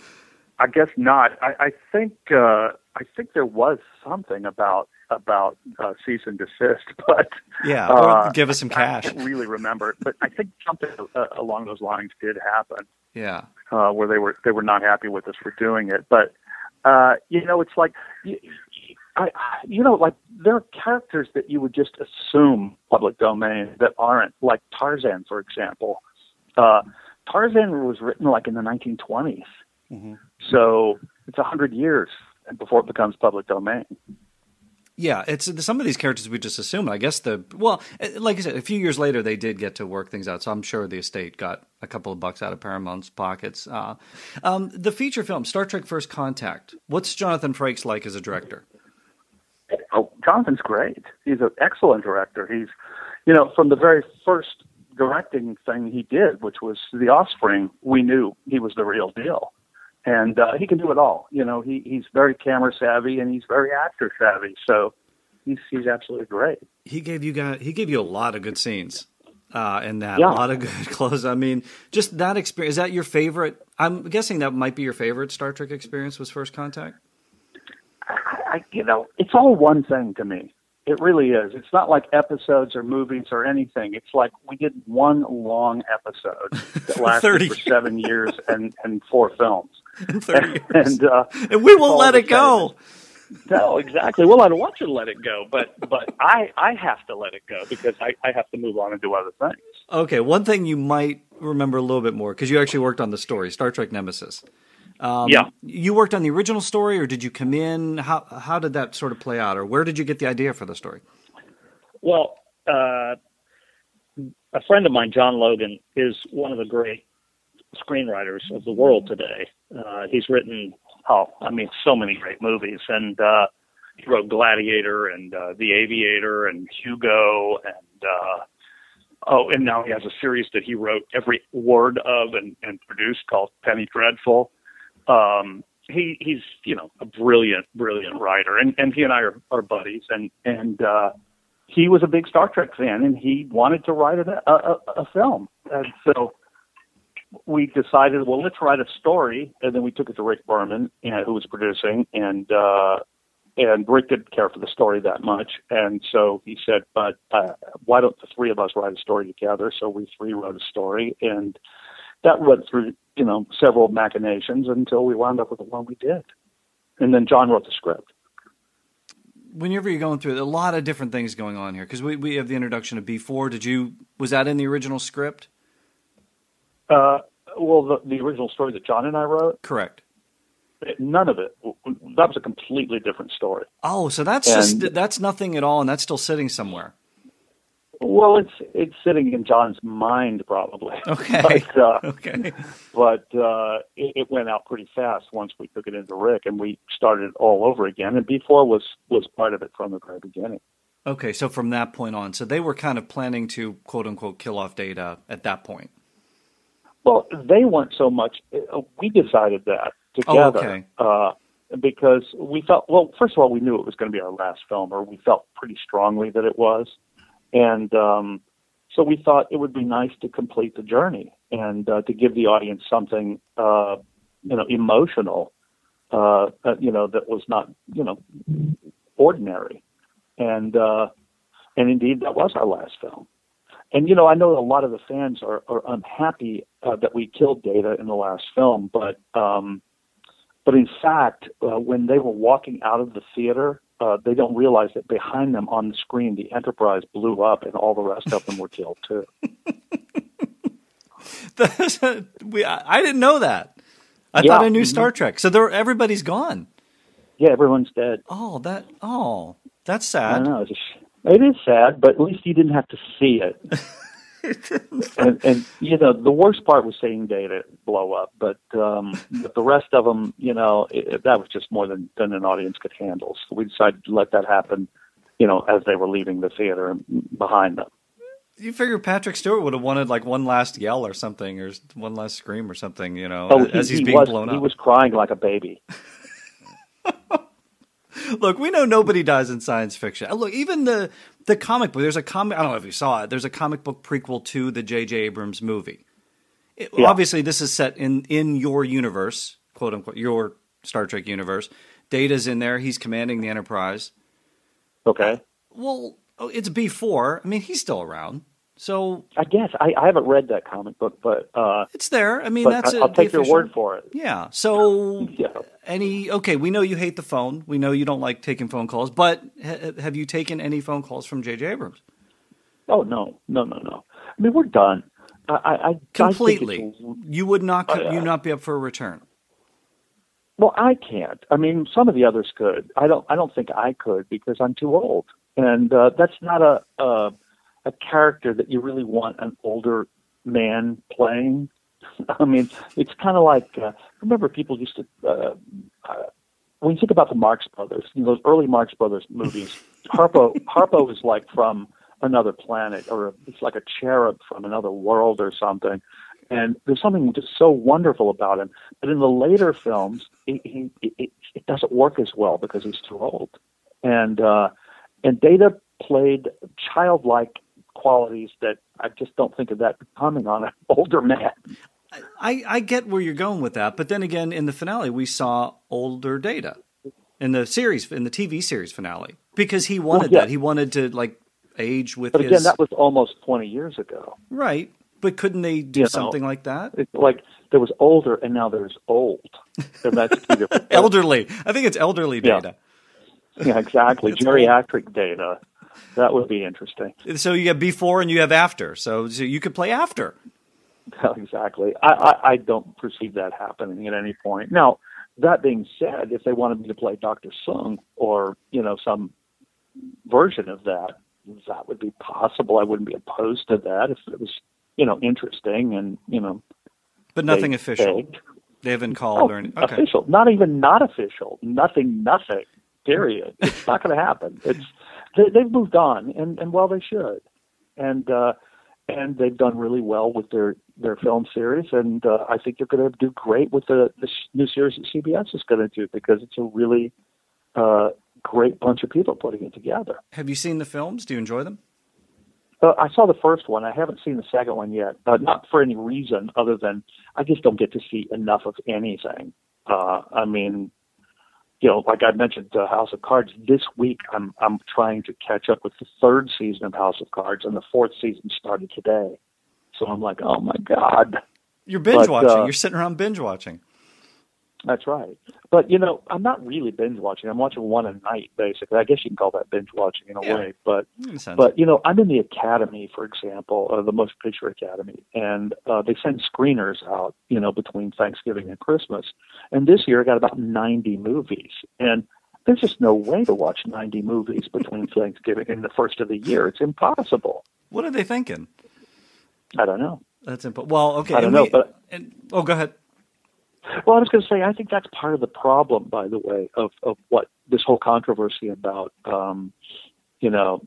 I guess not. I, I think uh, I think there was something about about uh, cease and desist, but yeah, or uh, give us some cash. I can't really remember, but I think something uh, along those lines did happen. Yeah, uh, where they were they were not happy with us for doing it. But uh, you know, it's like you, I, you know, like there are characters that you would just assume public domain that aren't, like Tarzan, for example. Uh, Tarzan was written like in the nineteen twenties, Mm-hmm. So it's a hundred years before it becomes public domain. Yeah, it's some of these characters we just assume. I guess the well, like I said, a few years later they did get to work things out. So I'm sure the estate got a couple of bucks out of Paramount's pockets. Uh, um, the feature film Star Trek: First Contact. What's Jonathan Frakes like as a director? Oh, Jonathan's great. He's an excellent director. He's, you know, from the very first directing thing he did, which was The Offspring, we knew he was the real deal. And uh, he can do it all. You know, he, he's very camera savvy and he's very actor savvy. So he's he's absolutely great. He gave you guys he gave you a lot of good scenes uh, in that. Yeah. A lot of good clothes. I mean, just that experience. Is that your favorite? I'm guessing that might be your favorite Star Trek experience was First Contact. I, I you know, it's all one thing to me. It really is. It's not like episodes or movies or anything. It's like we did one long episode that lasted for seven years and, and four films. And, thirty years. and, uh, and we won't let it go. No, exactly. Well, I don't want you to let it go, but but I, I have to let it go because I, I have to move on and do other things. Okay, one thing you might remember a little bit more, because you actually worked on the story, Star Trek Nemesis. Um, yeah. You worked on the original story, or did you come in? How how did that sort of play out, or where did you get the idea for the story? Well, uh, a friend of mine, John Logan, is one of the great screenwriters of the world today. Uh, he's written, oh, I mean, so many great movies, and uh, he wrote Gladiator and uh, The Aviator and Hugo, and uh, oh, and now he has a series that he wrote every word of and, and produced called Penny Dreadful. Um, he, he's, you know, a brilliant, brilliant writer, and, and he and I are, are buddies, and, and, uh, he was a big Star Trek fan and he wanted to write a, a, a film. And so we decided, well, let's write a story. And then we took it to Rick Berman, you know, who was producing, and, uh, and Rick didn't care for the story that much. And so he said, but, uh, why don't the three of us write a story together? So we three wrote a story, and that went through, you know, several machinations until we wound up with the one we did. And then John wrote the script. Whenever you're going through it, a lot of different things going on here, because we, we have the introduction of B four. Did you, was that in the original script? Uh, well, the, the original story that John and I wrote? Correct. None of it. That was a completely different story. Oh, so that's and, just, that's nothing at all, and that's still sitting somewhere. Well, it's it's sitting in John's mind, probably. Okay. But, uh, okay. But uh, it, it went out pretty fast once we took it into Rick, and we started it all over again. And B four was was part of it from the very beginning. Okay, so from that point on, so they were kind of planning to quote unquote kill off Data at that point. Well, they weren't so much. We decided that together. Oh, okay. Uh, because we felt, well, first of all, we knew it was going to be our last film, or we felt pretty strongly that it was. And um, so we thought it would be nice to complete the journey and uh, to give the audience something, uh, you know, emotional, uh, uh, you know, that was not, you know, ordinary. And uh, and indeed, that was our last film. And, you know, I know a lot of the fans are, are unhappy uh, that we killed Data in the last film, but um, but in fact, uh, when they were walking out of the theater, Uh, they don't realize that behind them on the screen, the Enterprise blew up and all the rest of them were killed too. we, I didn't know that. I yeah. thought I knew Star Trek. So there, everybody's gone. Yeah, everyone's dead. Oh, that. Oh, that's I sad. know. It's a, it is sad, but at least you didn't have to see it. and, and, you know, the worst part was seeing Data blow up, but, um, but the rest of them, you know, it, that was just more than, than an audience could handle. So we decided to let that happen, you know, as they were leaving the theater and behind them. You figure Patrick Stewart would have wanted like one last yell or something, or one last scream or something, you know, oh, as he, he's he being was, blown up. He was crying like a baby. Look, we know nobody dies in science fiction. Look, even the the comic book, there's a comic, I don't know if you saw it, there's a comic book prequel to the J J Abrams movie. It, yeah. Obviously, this is set in, in your universe, quote unquote, your Star Trek universe. Data's in there. He's commanding the Enterprise. Okay. Uh, well, it's B four. I mean, he's still around. So I guess I, I haven't read that comic book, but uh, it's there. I mean, but that's I, I'll a, take your official, word for it. Yeah. So yeah. any okay, we know you hate the phone. We know you don't like taking phone calls. But ha- have you taken any phone calls from J J Abrams? Oh no, no, no, no. I mean, we're done. I, I completely. I you would not. Uh, you not be up for a return. Well, I can't. I mean, some of the others could. I don't. I don't think I could because I'm too old, and uh, that's not a, a a character that you really want an older man playing. I mean, it's kind of like uh, remember people used to uh, uh, when you think about the Marx Brothers, you know, those early Marx Brothers movies. Harpo Harpo is like from another planet, or it's like a cherub from another world or something. And there's something just so wonderful about him. But in the later films, he, he, it, it doesn't work as well because he's too old. And uh, and Data played childlike qualities that I just don't think of that coming on an older man. I, I get where you're going with that, but then again, in the finale, we saw older Data in the series, in the T V series finale, because he wanted well, yeah. that. He wanted to like age with. But his... again, that was almost twenty years ago, right? But couldn't they do you something know, like that? It's like there was older and now there's old. And that's two different elderly. I think it's elderly Data. Yeah, yeah exactly. Geriatric old. Data. That would be interesting. So you have before and you have after. So, so you could play after. Exactly. I, I, I don't perceive that happening at any point. Now, that being said, if they wanted me to play Doctor Sung or, you know, some version of that, that would be possible. I wouldn't be opposed to that if it was, you know, interesting and, you know. But nothing official. Begged. They haven't called oh, or anything. Okay. Official. Not even not official. Nothing, nothing. Period. It's not going to happen. It's they, they've moved on, and, and well, they should. And uh, and they've done really well with their, their film series, and uh, I think they're going to do great with the, the new series that C B S is going to do because it's a really uh, great bunch of people putting it together. Have you seen the films? Do you enjoy them? Uh, I saw the first one. I haven't seen the second one yet, uh, not for any reason other than I just don't get to see enough of anything. Uh, I mean, you know, like I mentioned, uh, House of Cards. This week, I'm I'm trying to catch up with the third season of House of Cards, and the fourth season started today. So I'm like, oh my god! You're binge but, watching. Uh, You're sitting around binge watching. That's right. But, you know, I'm not really binge watching. I'm watching one a night, basically. I guess you can call that binge watching in a yeah. way. But, but you know, I'm in the Academy, for example, uh, the Motion Picture Academy, and uh, they send screeners out, you know, between Thanksgiving and Christmas. And this year I got about ninety movies. And there's just no way to watch ninety movies between Thanksgiving and the first of the year. It's impossible. What are they thinking? I don't know. That's impo- Well, okay. I don't and know. We, but and, oh, go ahead. Well, I was going to say, I think that's part of the problem, by the way, of, of what this whole controversy about, um, you know,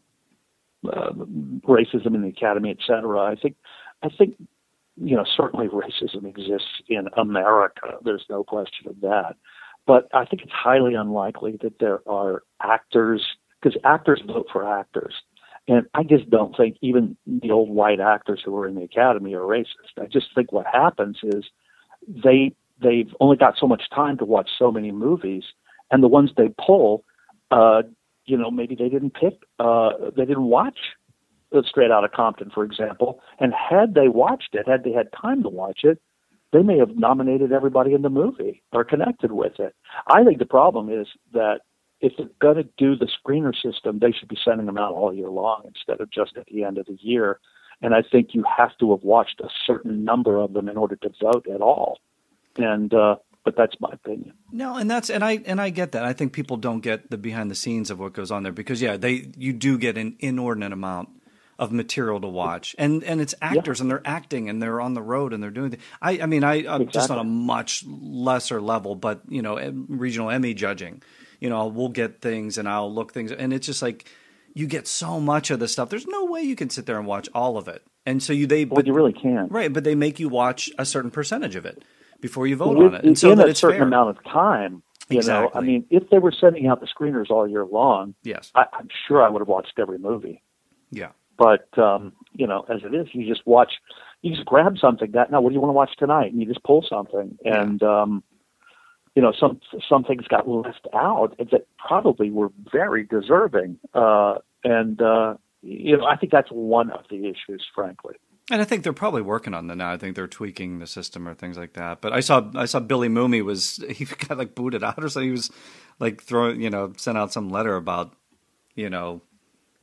uh, racism in the Academy, et cetera. I think, I think, you know, certainly racism exists in America. There's no question of that. But I think it's highly unlikely that there are actors, because actors vote for actors. And I just don't think even the old white actors who are in the Academy are racist. I just think what happens is they, they've only got so much time to watch so many movies, and the ones they pull, uh, you know, maybe they didn't pick, uh, they didn't watch Straight Outta Compton, for example, and had they watched it, had they had time to watch it, they may have nominated everybody in the movie or connected with it. I think the problem is that if they're going to do the screener system, they should be sending them out all year long instead of just at the end of the year. And I think you have to have watched a certain number of them in order to vote at all. And uh, but that's my opinion. No, and that's and I and I get that. I think people don't get the behind the scenes of what goes on there because yeah, they you do get an inordinate amount of material to watch, and and it's actors yeah. and they're acting and they're on the road and they're doing. The, I I mean I I'm exactly. just on a much lesser level, but you know regional Emmy judging, you know we'll get things and I'll look things and it's just like you get so much of the stuff. There's no way you can sit there and watch all of it, and so you they well but, you really can't right, but they make you watch a certain percentage of it before you vote With, on it. And so in that a it's certain fair. amount of time. You exactly. know, I mean, if they were sending out the screeners all year long, yes, I, I'm sure I would have watched every movie. Yeah. But, um, you know, as it is, you just watch, you just grab something that, now, what do you want to watch tonight? And you just pull something. Yeah. And, um, you know, some some things got left out that probably were very deserving. Uh, and, uh, you know, I think that's one of the issues, frankly. And I think they're probably working on that now. I think they're tweaking the system or things like that. But I saw I saw Billy Mooney was he got like booted out or something. He was like throwing you know sent out some letter about you know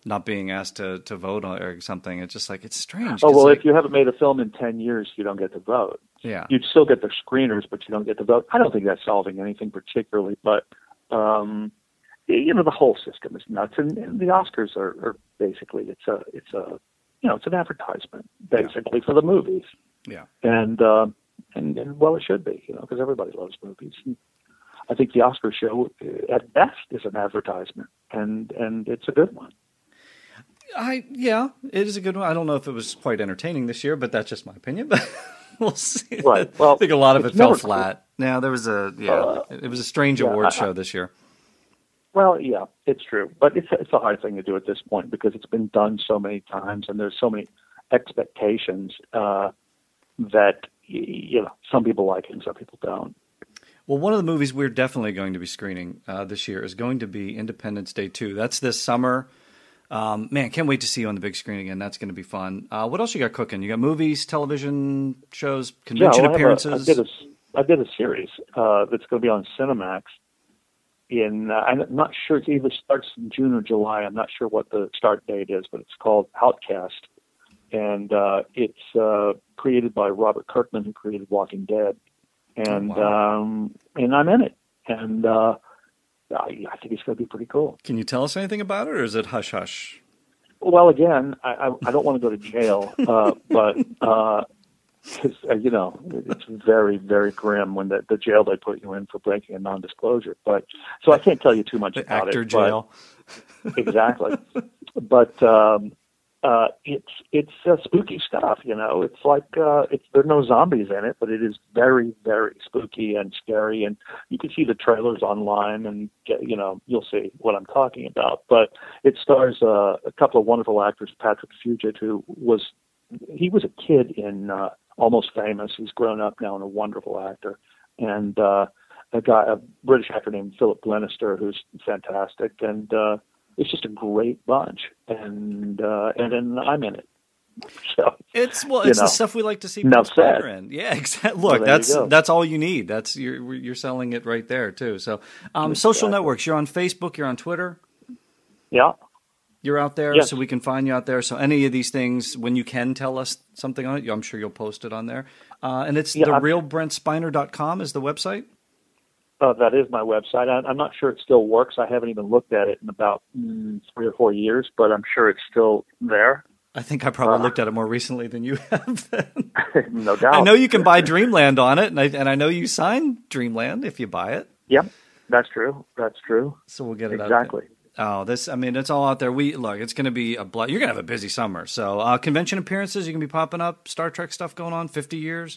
not being asked to, to vote on or something. It's just like, it's strange. Oh, 'cause, well, like, if you haven't made a film in ten years, you don't get to vote. yeah. You'd still get the screeners, but you don't get to vote. I don't think that's solving anything particularly, but, um, you know, the whole system is nuts. And, and the Oscars are, are basically, it's a, it's a, you know, it's an advertisement, basically, yeah. for the movies. Yeah. And, uh, and, and, well, it should be, you know, because everybody loves movies. And I think the Oscar show, at best, is an advertisement, and, and it's a good one. I yeah, it is a good one. I don't know if it was quite entertaining this year, but that's just my opinion. But we'll see. Right. Well, I think a lot of it fell flat. Cool. Now there was a yeah, uh, it was a strange yeah, award I, show this year. Well, yeah, it's true, but it's it's a hard thing to do at this point because it's been done so many times, and there's so many expectations uh, that you know some people like it and some people don't. Well, one of the movies we're definitely going to be screening uh, this year is going to be Independence Day two. That's this summer. Um, man, can't wait to see you on the big screen again. That's going to be fun. Uh, what else you got cooking? You got movies, television shows, convention yeah, well, appearances? I, a, I, did a, I did a series uh, that's going to be on Cinemax. In uh, I'm not sure, it either starts in June or July. I'm not sure what the start date is, but it's called Outcast. And uh, it's uh, created by Robert Kirkman, who created Walking Dead. And, oh, wow. um, and I'm in it. And uh, I, I think it's going to be pretty cool. Can you tell us anything about it, or is it hush hush? Well, again, I, I, I don't want to go to jail, uh, but uh, cause, uh, you know, it's very, very grim when the, the jail they put you in for breaking a non-disclosure. But so I can't tell you too much the about actor it. Jail. But, exactly. But um, uh, it's it's uh, spooky stuff. You know, it's like uh, it's there are no zombies in it, but it is very, very spooky and scary. And you can see the trailers online, and get, you know, you'll see what I'm talking about. But it stars uh, a couple of wonderful actors. Patrick Fugit, who was he was a kid in uh, Almost Famous. He's grown up now and a wonderful actor. And uh, a guy, a British actor named Philip Glenister, who's fantastic. And uh, it's just a great bunch, and uh, and then I'm in it. So it's well, it's know, the stuff we like to see. Enough said. In. Yeah, exactly. Look, well, that's that's all you need. That's you're you're selling it right there too. So, um, exactly. Social networks. You're on Facebook. You're on Twitter. Yeah, you're out there, yes. so we can find you out there. So, any of these things, when you can tell us something on it, I'm sure you'll post it on there. Uh, and it's yeah, the real brent spiner dot com is the website. Uh, that is my website. I, I'm not sure it still works. I haven't even looked at it in about mm, three or four years, but I'm sure it's still there. I think I probably uh, looked at it more recently than you have. Then. No doubt. I know you can buy Dreamland on it, and I, and I know you sign Dreamland if you buy it. Yep, that's true. That's true. So we'll get it exactly. out there. Oh, this, I mean, it's all out there. We look, it's going to be a blo- you're going to have a busy summer. So uh, convention appearances, you can be popping up, Star Trek stuff going on, fifty years.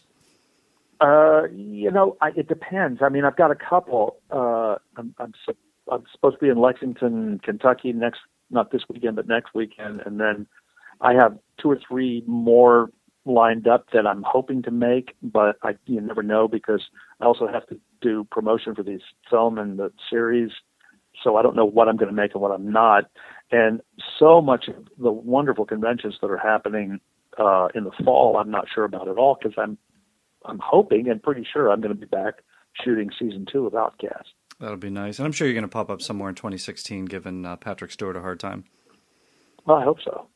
Uh, you know, I, it depends. I mean, I've got a couple. Uh, I'm, I'm, I'm supposed to be in Lexington, Kentucky next, not this weekend, but next weekend. And then I have two or three more lined up that I'm hoping to make, but I, you never know because I also have to do promotion for these film and the series. So I don't know what I'm going to make and what I'm not. And so much of the wonderful conventions that are happening uh, in the fall, I'm not sure about at all because I'm, I'm hoping and pretty sure I'm going to be back shooting season two of Outcast. That'll be nice. And I'm sure you're going to pop up somewhere in twenty sixteen, giving uh, Patrick Stewart a hard time. Well, I hope so.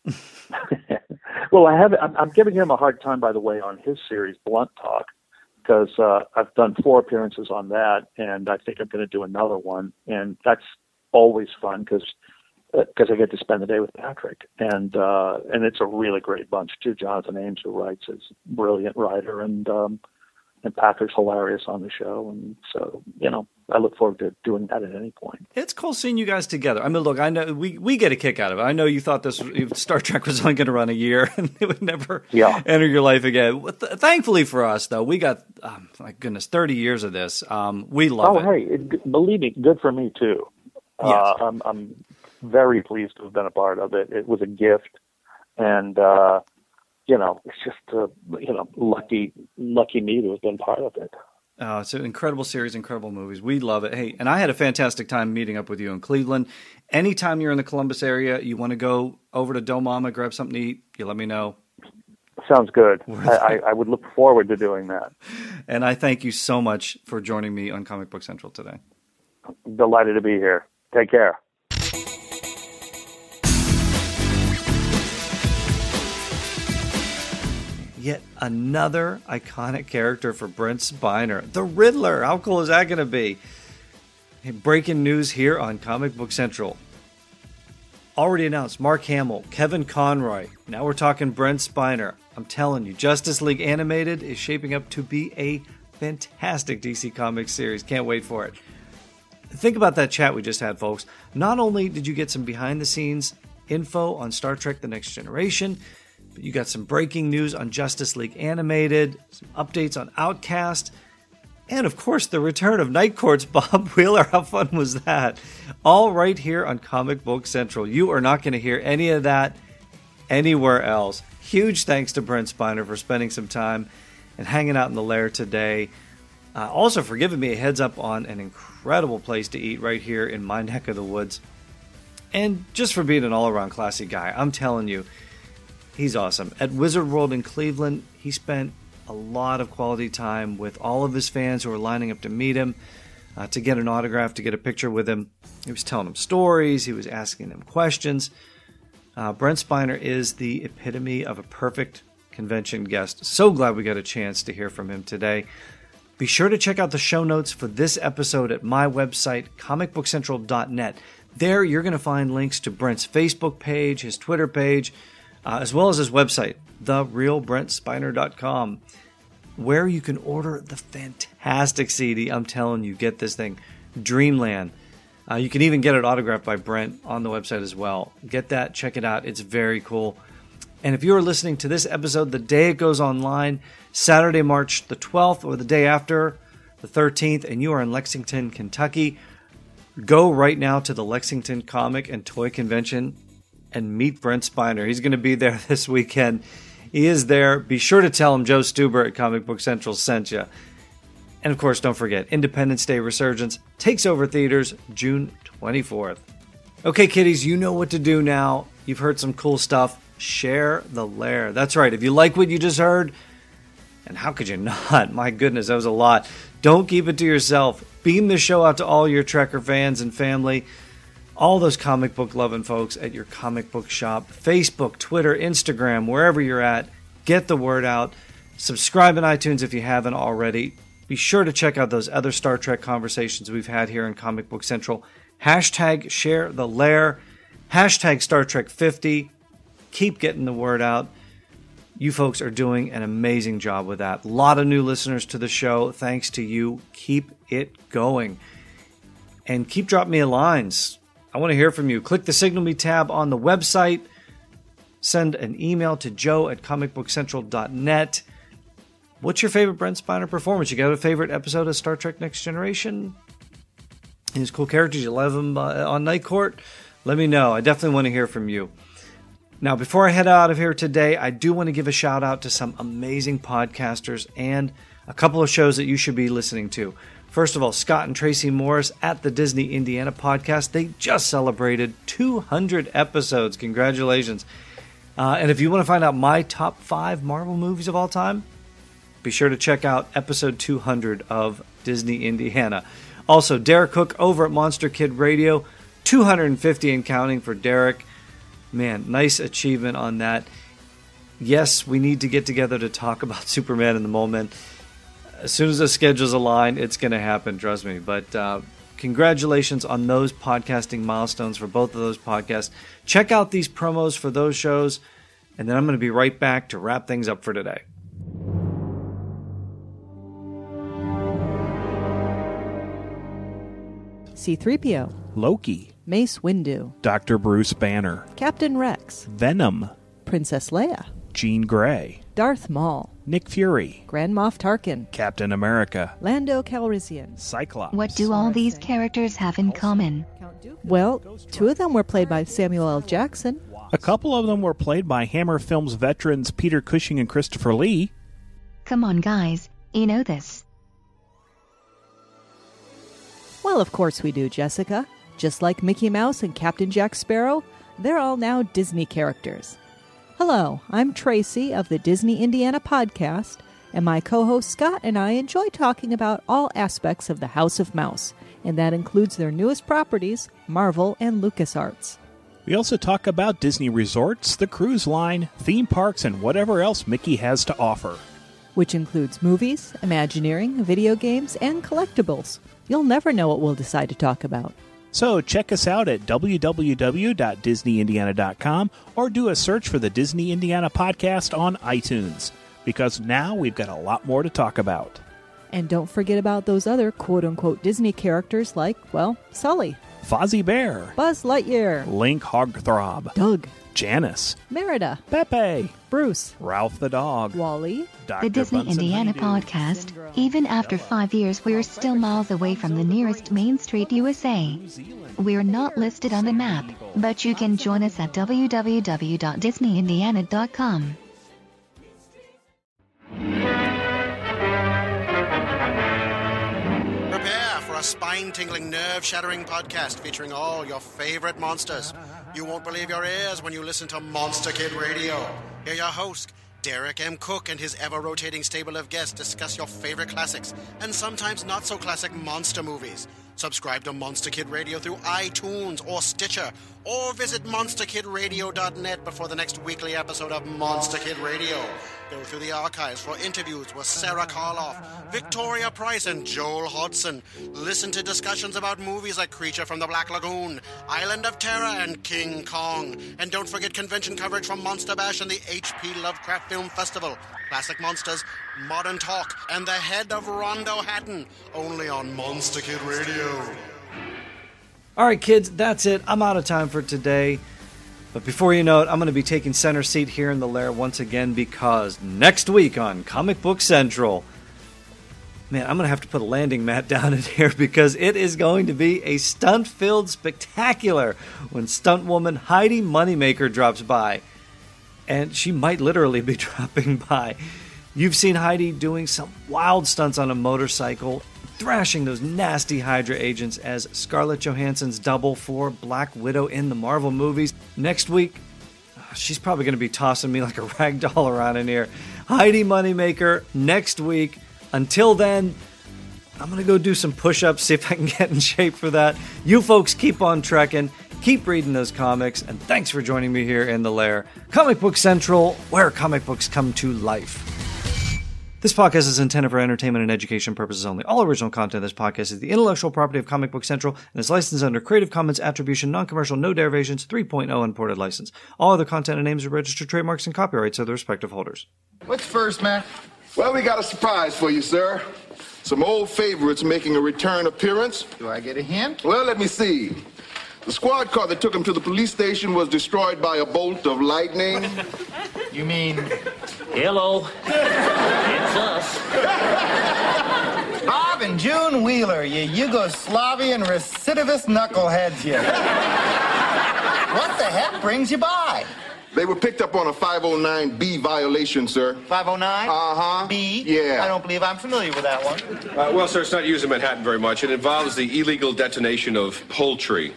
Well, I have. I'm, I'm giving him a hard time, by the way, on his series, Blunt Talk, because uh, I've done four appearances on that, and I think I'm going to do another one. And that's always fun because because I get to spend the day with Patrick. And uh, and it's a really great bunch, too. Jonathan Ames, who writes, is a brilliant writer, and um, and Patrick's hilarious on the show. And so, you know, I look forward to doing that at any point. It's cool seeing you guys together. I mean, look, I know we, we get a kick out of it. I know you thought this Star Trek was only going to run a year and it would never yeah. enter your life again. Thankfully for us, though, we got, um, my goodness, thirty years of this. Um, we love oh, it. Oh, hey, it, believe me, good for me, too. Yes. Uh, I'm, I'm very pleased to have been a part of it. It was a gift. And, uh, you know, it's just, uh, you know, lucky, lucky me to have been part of it. Oh, it's an incredible series, incredible movies. We love it. Hey, and I had a fantastic time meeting up with you in Cleveland. Anytime you're in the Columbus area, you want to go over to Do Mama, grab something to eat, you let me know. Sounds good. I, I, I would look forward to doing that. And I thank you so much for joining me on Comic Book Central today. Delighted to be here. Take care. yet another iconic character for Brent Spiner, the Riddler. How cool is that going to be? Hey, breaking news here on Comic Book Central. Already announced Mark Hamill, Kevin Conroy. Now we're talking Brent Spiner. I'm telling you, Justice League Animated is shaping up to be a fantastic D C Comics series. Can't wait for it. Think about that chat we just had, folks. Not only did you get some behind-the-scenes info on Star Trek The Next Generation, but you got some breaking news on Justice League Animated, some updates on Outcast, and, of course, the return of Night Court's Bob Wheeler. How fun was that? All right here on Comic Book Central. You are not going to hear any of that anywhere else. Huge thanks to Brent Spiner for spending some time and hanging out in the lair today. Uh, also for giving me a heads up on an incredible place to eat right here in my neck of the woods. And just for being an all-around classy guy. I'm telling you, he's awesome. At Wizard World in Cleveland, he spent a lot of quality time with all of his fans who were lining up to meet him, uh, to get an autograph, to get a picture with him. He was telling them stories. He was asking them questions. Uh, Brent Spiner is the epitome of a perfect convention guest. So glad we got a chance to hear from him today. Be sure to check out the show notes for this episode at my website, comic book central dot net. There, you're going to find links to Brent's Facebook page, his Twitter page, uh, as well as his website, the real brent spiner dot com, where you can order the fantastic C D. I'm telling you, get this thing, Dreamland. Uh, you can even get it autographed by Brent on the website as well. Get that, check it out. It's very cool. And if you are listening to this episode the day it goes online, Saturday, March the twelfth, or the day after, the thirteenth, and you are in Lexington, Kentucky, go right now to the Lexington Comic and Toy Convention and meet Brent Spiner. He's going to be there this weekend. He is there. Be sure to tell him Joe Stuber at Comic Book Central sent you. And of course, don't forget, Independence Day Resurgence takes over theaters June twenty-fourth. Okay, kiddies, you know what to do now. You've heard some cool stuff. Share the lair. That's right. If you like what you just heard, and how could you not? My goodness, that was a lot. Don't keep it to yourself. Beam the show out to all your Trekker fans and family, all those comic book loving folks at your comic book shop, Facebook, Twitter, Instagram, wherever you're at. Get the word out. Subscribe in iTunes if you haven't already. Be sure to check out those other Star Trek conversations we've had here in Comic Book Central. Hashtag share the lair. Hashtag Star Trek fifty. Keep getting the word out. You folks are doing an amazing job with that. A lot of new listeners to the show. Thanks to you. Keep it going. And keep dropping me lines. I want to hear from you. Click the Signal Me tab on the website. Send an email to joe at comic book central dot net. What's your favorite Brent Spiner performance? You got a favorite episode of Star Trek Next Generation? His cool characters, you love him uh, on Night Court? Let me know. I definitely want to hear from you. Now, before I head out of here today, I do want to give a shout out to some amazing podcasters and a couple of shows that you should be listening to. First of all, Scott and Tracy Morris at the Disney Indiana podcast. They just celebrated two hundred episodes. Congratulations. Uh, and if you want to find out my top five Marvel movies of all time, be sure to check out episode two hundred of Disney Indiana. Also, Derek Cook over at Monster Kid Radio, two hundred fifty and counting for Derek. Man, nice achievement on that. Yes, we need to get together to talk about Superman in the moment. As soon as the schedules align, it's going to happen, trust me. But uh, congratulations on those podcasting milestones for both of those podcasts. Check out these promos for those shows, and then I'm going to be right back to wrap things up for today. C three P O, Loki, Mace Windu, Doctor Bruce Banner, Captain Rex, Venom, Princess Leia, Jean Grey, Darth Maul, Nick Fury, Grand Moff Tarkin, Captain America, Lando Calrissian, Cyclops. What do all these characters have in common? Well, two of them were played by Samuel L. Jackson. A couple of them were played by Hammer Films veterans Peter Cushing and Christopher Lee. Come on, guys, you know this. Well, of course we do, Jessica. Just like Mickey Mouse and Captain Jack Sparrow, they're all now Disney characters. Hello, I'm Tracy of the Disney Indiana podcast, and my co-host Scott and I enjoy talking about all aspects of the House of Mouse, and that includes their newest properties, Marvel and LucasArts. We also talk about Disney resorts, the cruise line, theme parks, and whatever else Mickey has to offer. Which includes movies, Imagineering, video games, and collectibles. You'll never know what we'll decide to talk about. So check us out at w w w dot disney indiana dot com or do a search for the Disney Indiana Podcast on iTunes, because now we've got a lot more to talk about. And don't forget about those other quote-unquote Disney characters like, well, Sully, Fozzie Bear, Buzz Lightyear, Link Hogthrob, Doug, Janice, Merida, Pepe, Bruce, Ralph the Dog, Wally, Doctor The Disney Bunsen Indiana Honeydew. Podcast. Even after five years, we're still miles away from the nearest Main Street, U S A. We're not listed on the map, but you can join us at w w w dot disney indiana dot com. Prepare for a spine-tingling, nerve-shattering podcast featuring all your favorite monsters. You won't believe your ears when you listen to Monster Kid Radio. Hear your host, Derek M. Cook, and his ever-rotating stable of guests discuss your favorite classics and sometimes not-so-classic monster movies. Subscribe to Monster Kid Radio through iTunes or Stitcher, or visit monster kid radio dot net before the next weekly episode of Monster Kid Radio. Go through the archives for interviews with Sarah Karloff, Victoria Price, and Joel Hodgson. Listen to discussions about movies like Creature from the Black Lagoon, Island of Terror, and King Kong. And don't forget convention coverage from Monster Bash and the H P Lovecraft Film Festival. Classic Monsters, Modern Talk, and the Head of Rondo Hatton. Only on Monster Kid Radio. All right, kids, that's it. I'm out of time for today. But before you know it, I'm going to be taking center seat here in the lair once again, because next week on Comic Book Central, man, I'm going to have to put a landing mat down in here, because it is going to be a stunt-filled spectacular when stunt woman Heidi Moneymaker drops by. And she might literally be dropping by. You've seen Heidi doing some wild stunts on a motorcycle, thrashing those nasty Hydra agents as Scarlett Johansson's double for Black Widow in the Marvel movies. Next week, she's probably going to be tossing me like a rag doll around in here. Heidi Moneymaker next week. Until then, I'm going to go do some push-ups, see if I can get in shape for that. You folks keep on trekking, keep reading those comics, and thanks for joining me here in the lair. Comic Book Central, where comic books come to life. This podcast is intended for entertainment and education purposes only. All original content of this podcast is the intellectual property of Comic Book Central and is licensed under Creative Commons Attribution, Non-Commercial, No Derivations three point oh Unported License. All other content and names are registered trademarks and copyrights of the respective holders. What's first, Mac? Well, we got a surprise for you, sir. Some old favorites making a return appearance. Do I get a hint? Well, let me see. The squad car that took him to the police station was destroyed by a bolt of lightning. You mean... Hello. It's us. Bob and June Wheeler, you Yugoslavian recidivist knuckleheads, you. What the heck brings you by? They were picked up on a five oh nine B violation, sir. five oh nine? Uh-huh. B? Yeah. I don't believe I'm familiar with that one. Uh, well, sir, it's not used in Manhattan very much. It involves the illegal detonation of poultry.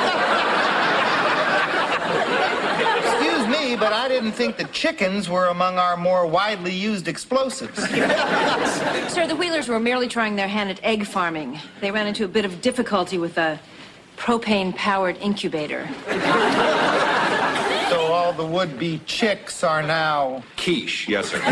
Excuse me, but I didn't think the chickens were among our more widely used explosives. Sir, the Wheelers were merely trying their hand at egg farming. They ran into a bit of difficulty with a propane-powered incubator. So all the would-be chicks are now... Quiche, yes, sir.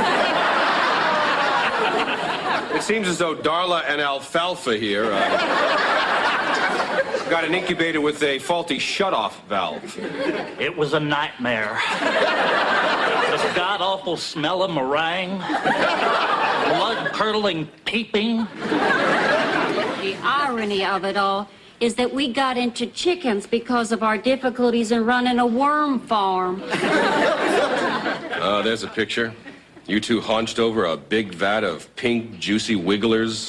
It seems as though Darla and Alfalfa here uh, got an incubator with a faulty shut-off valve. It was a nightmare. This god-awful smell of meringue, blood-curdling peeping. The irony of it all is that we got into chickens because of our difficulties in running a worm farm. Uh, there's a picture. You two hunched over a big vat of pink, juicy wigglers.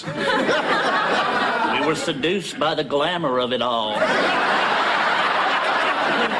We were seduced by the glamour of it all.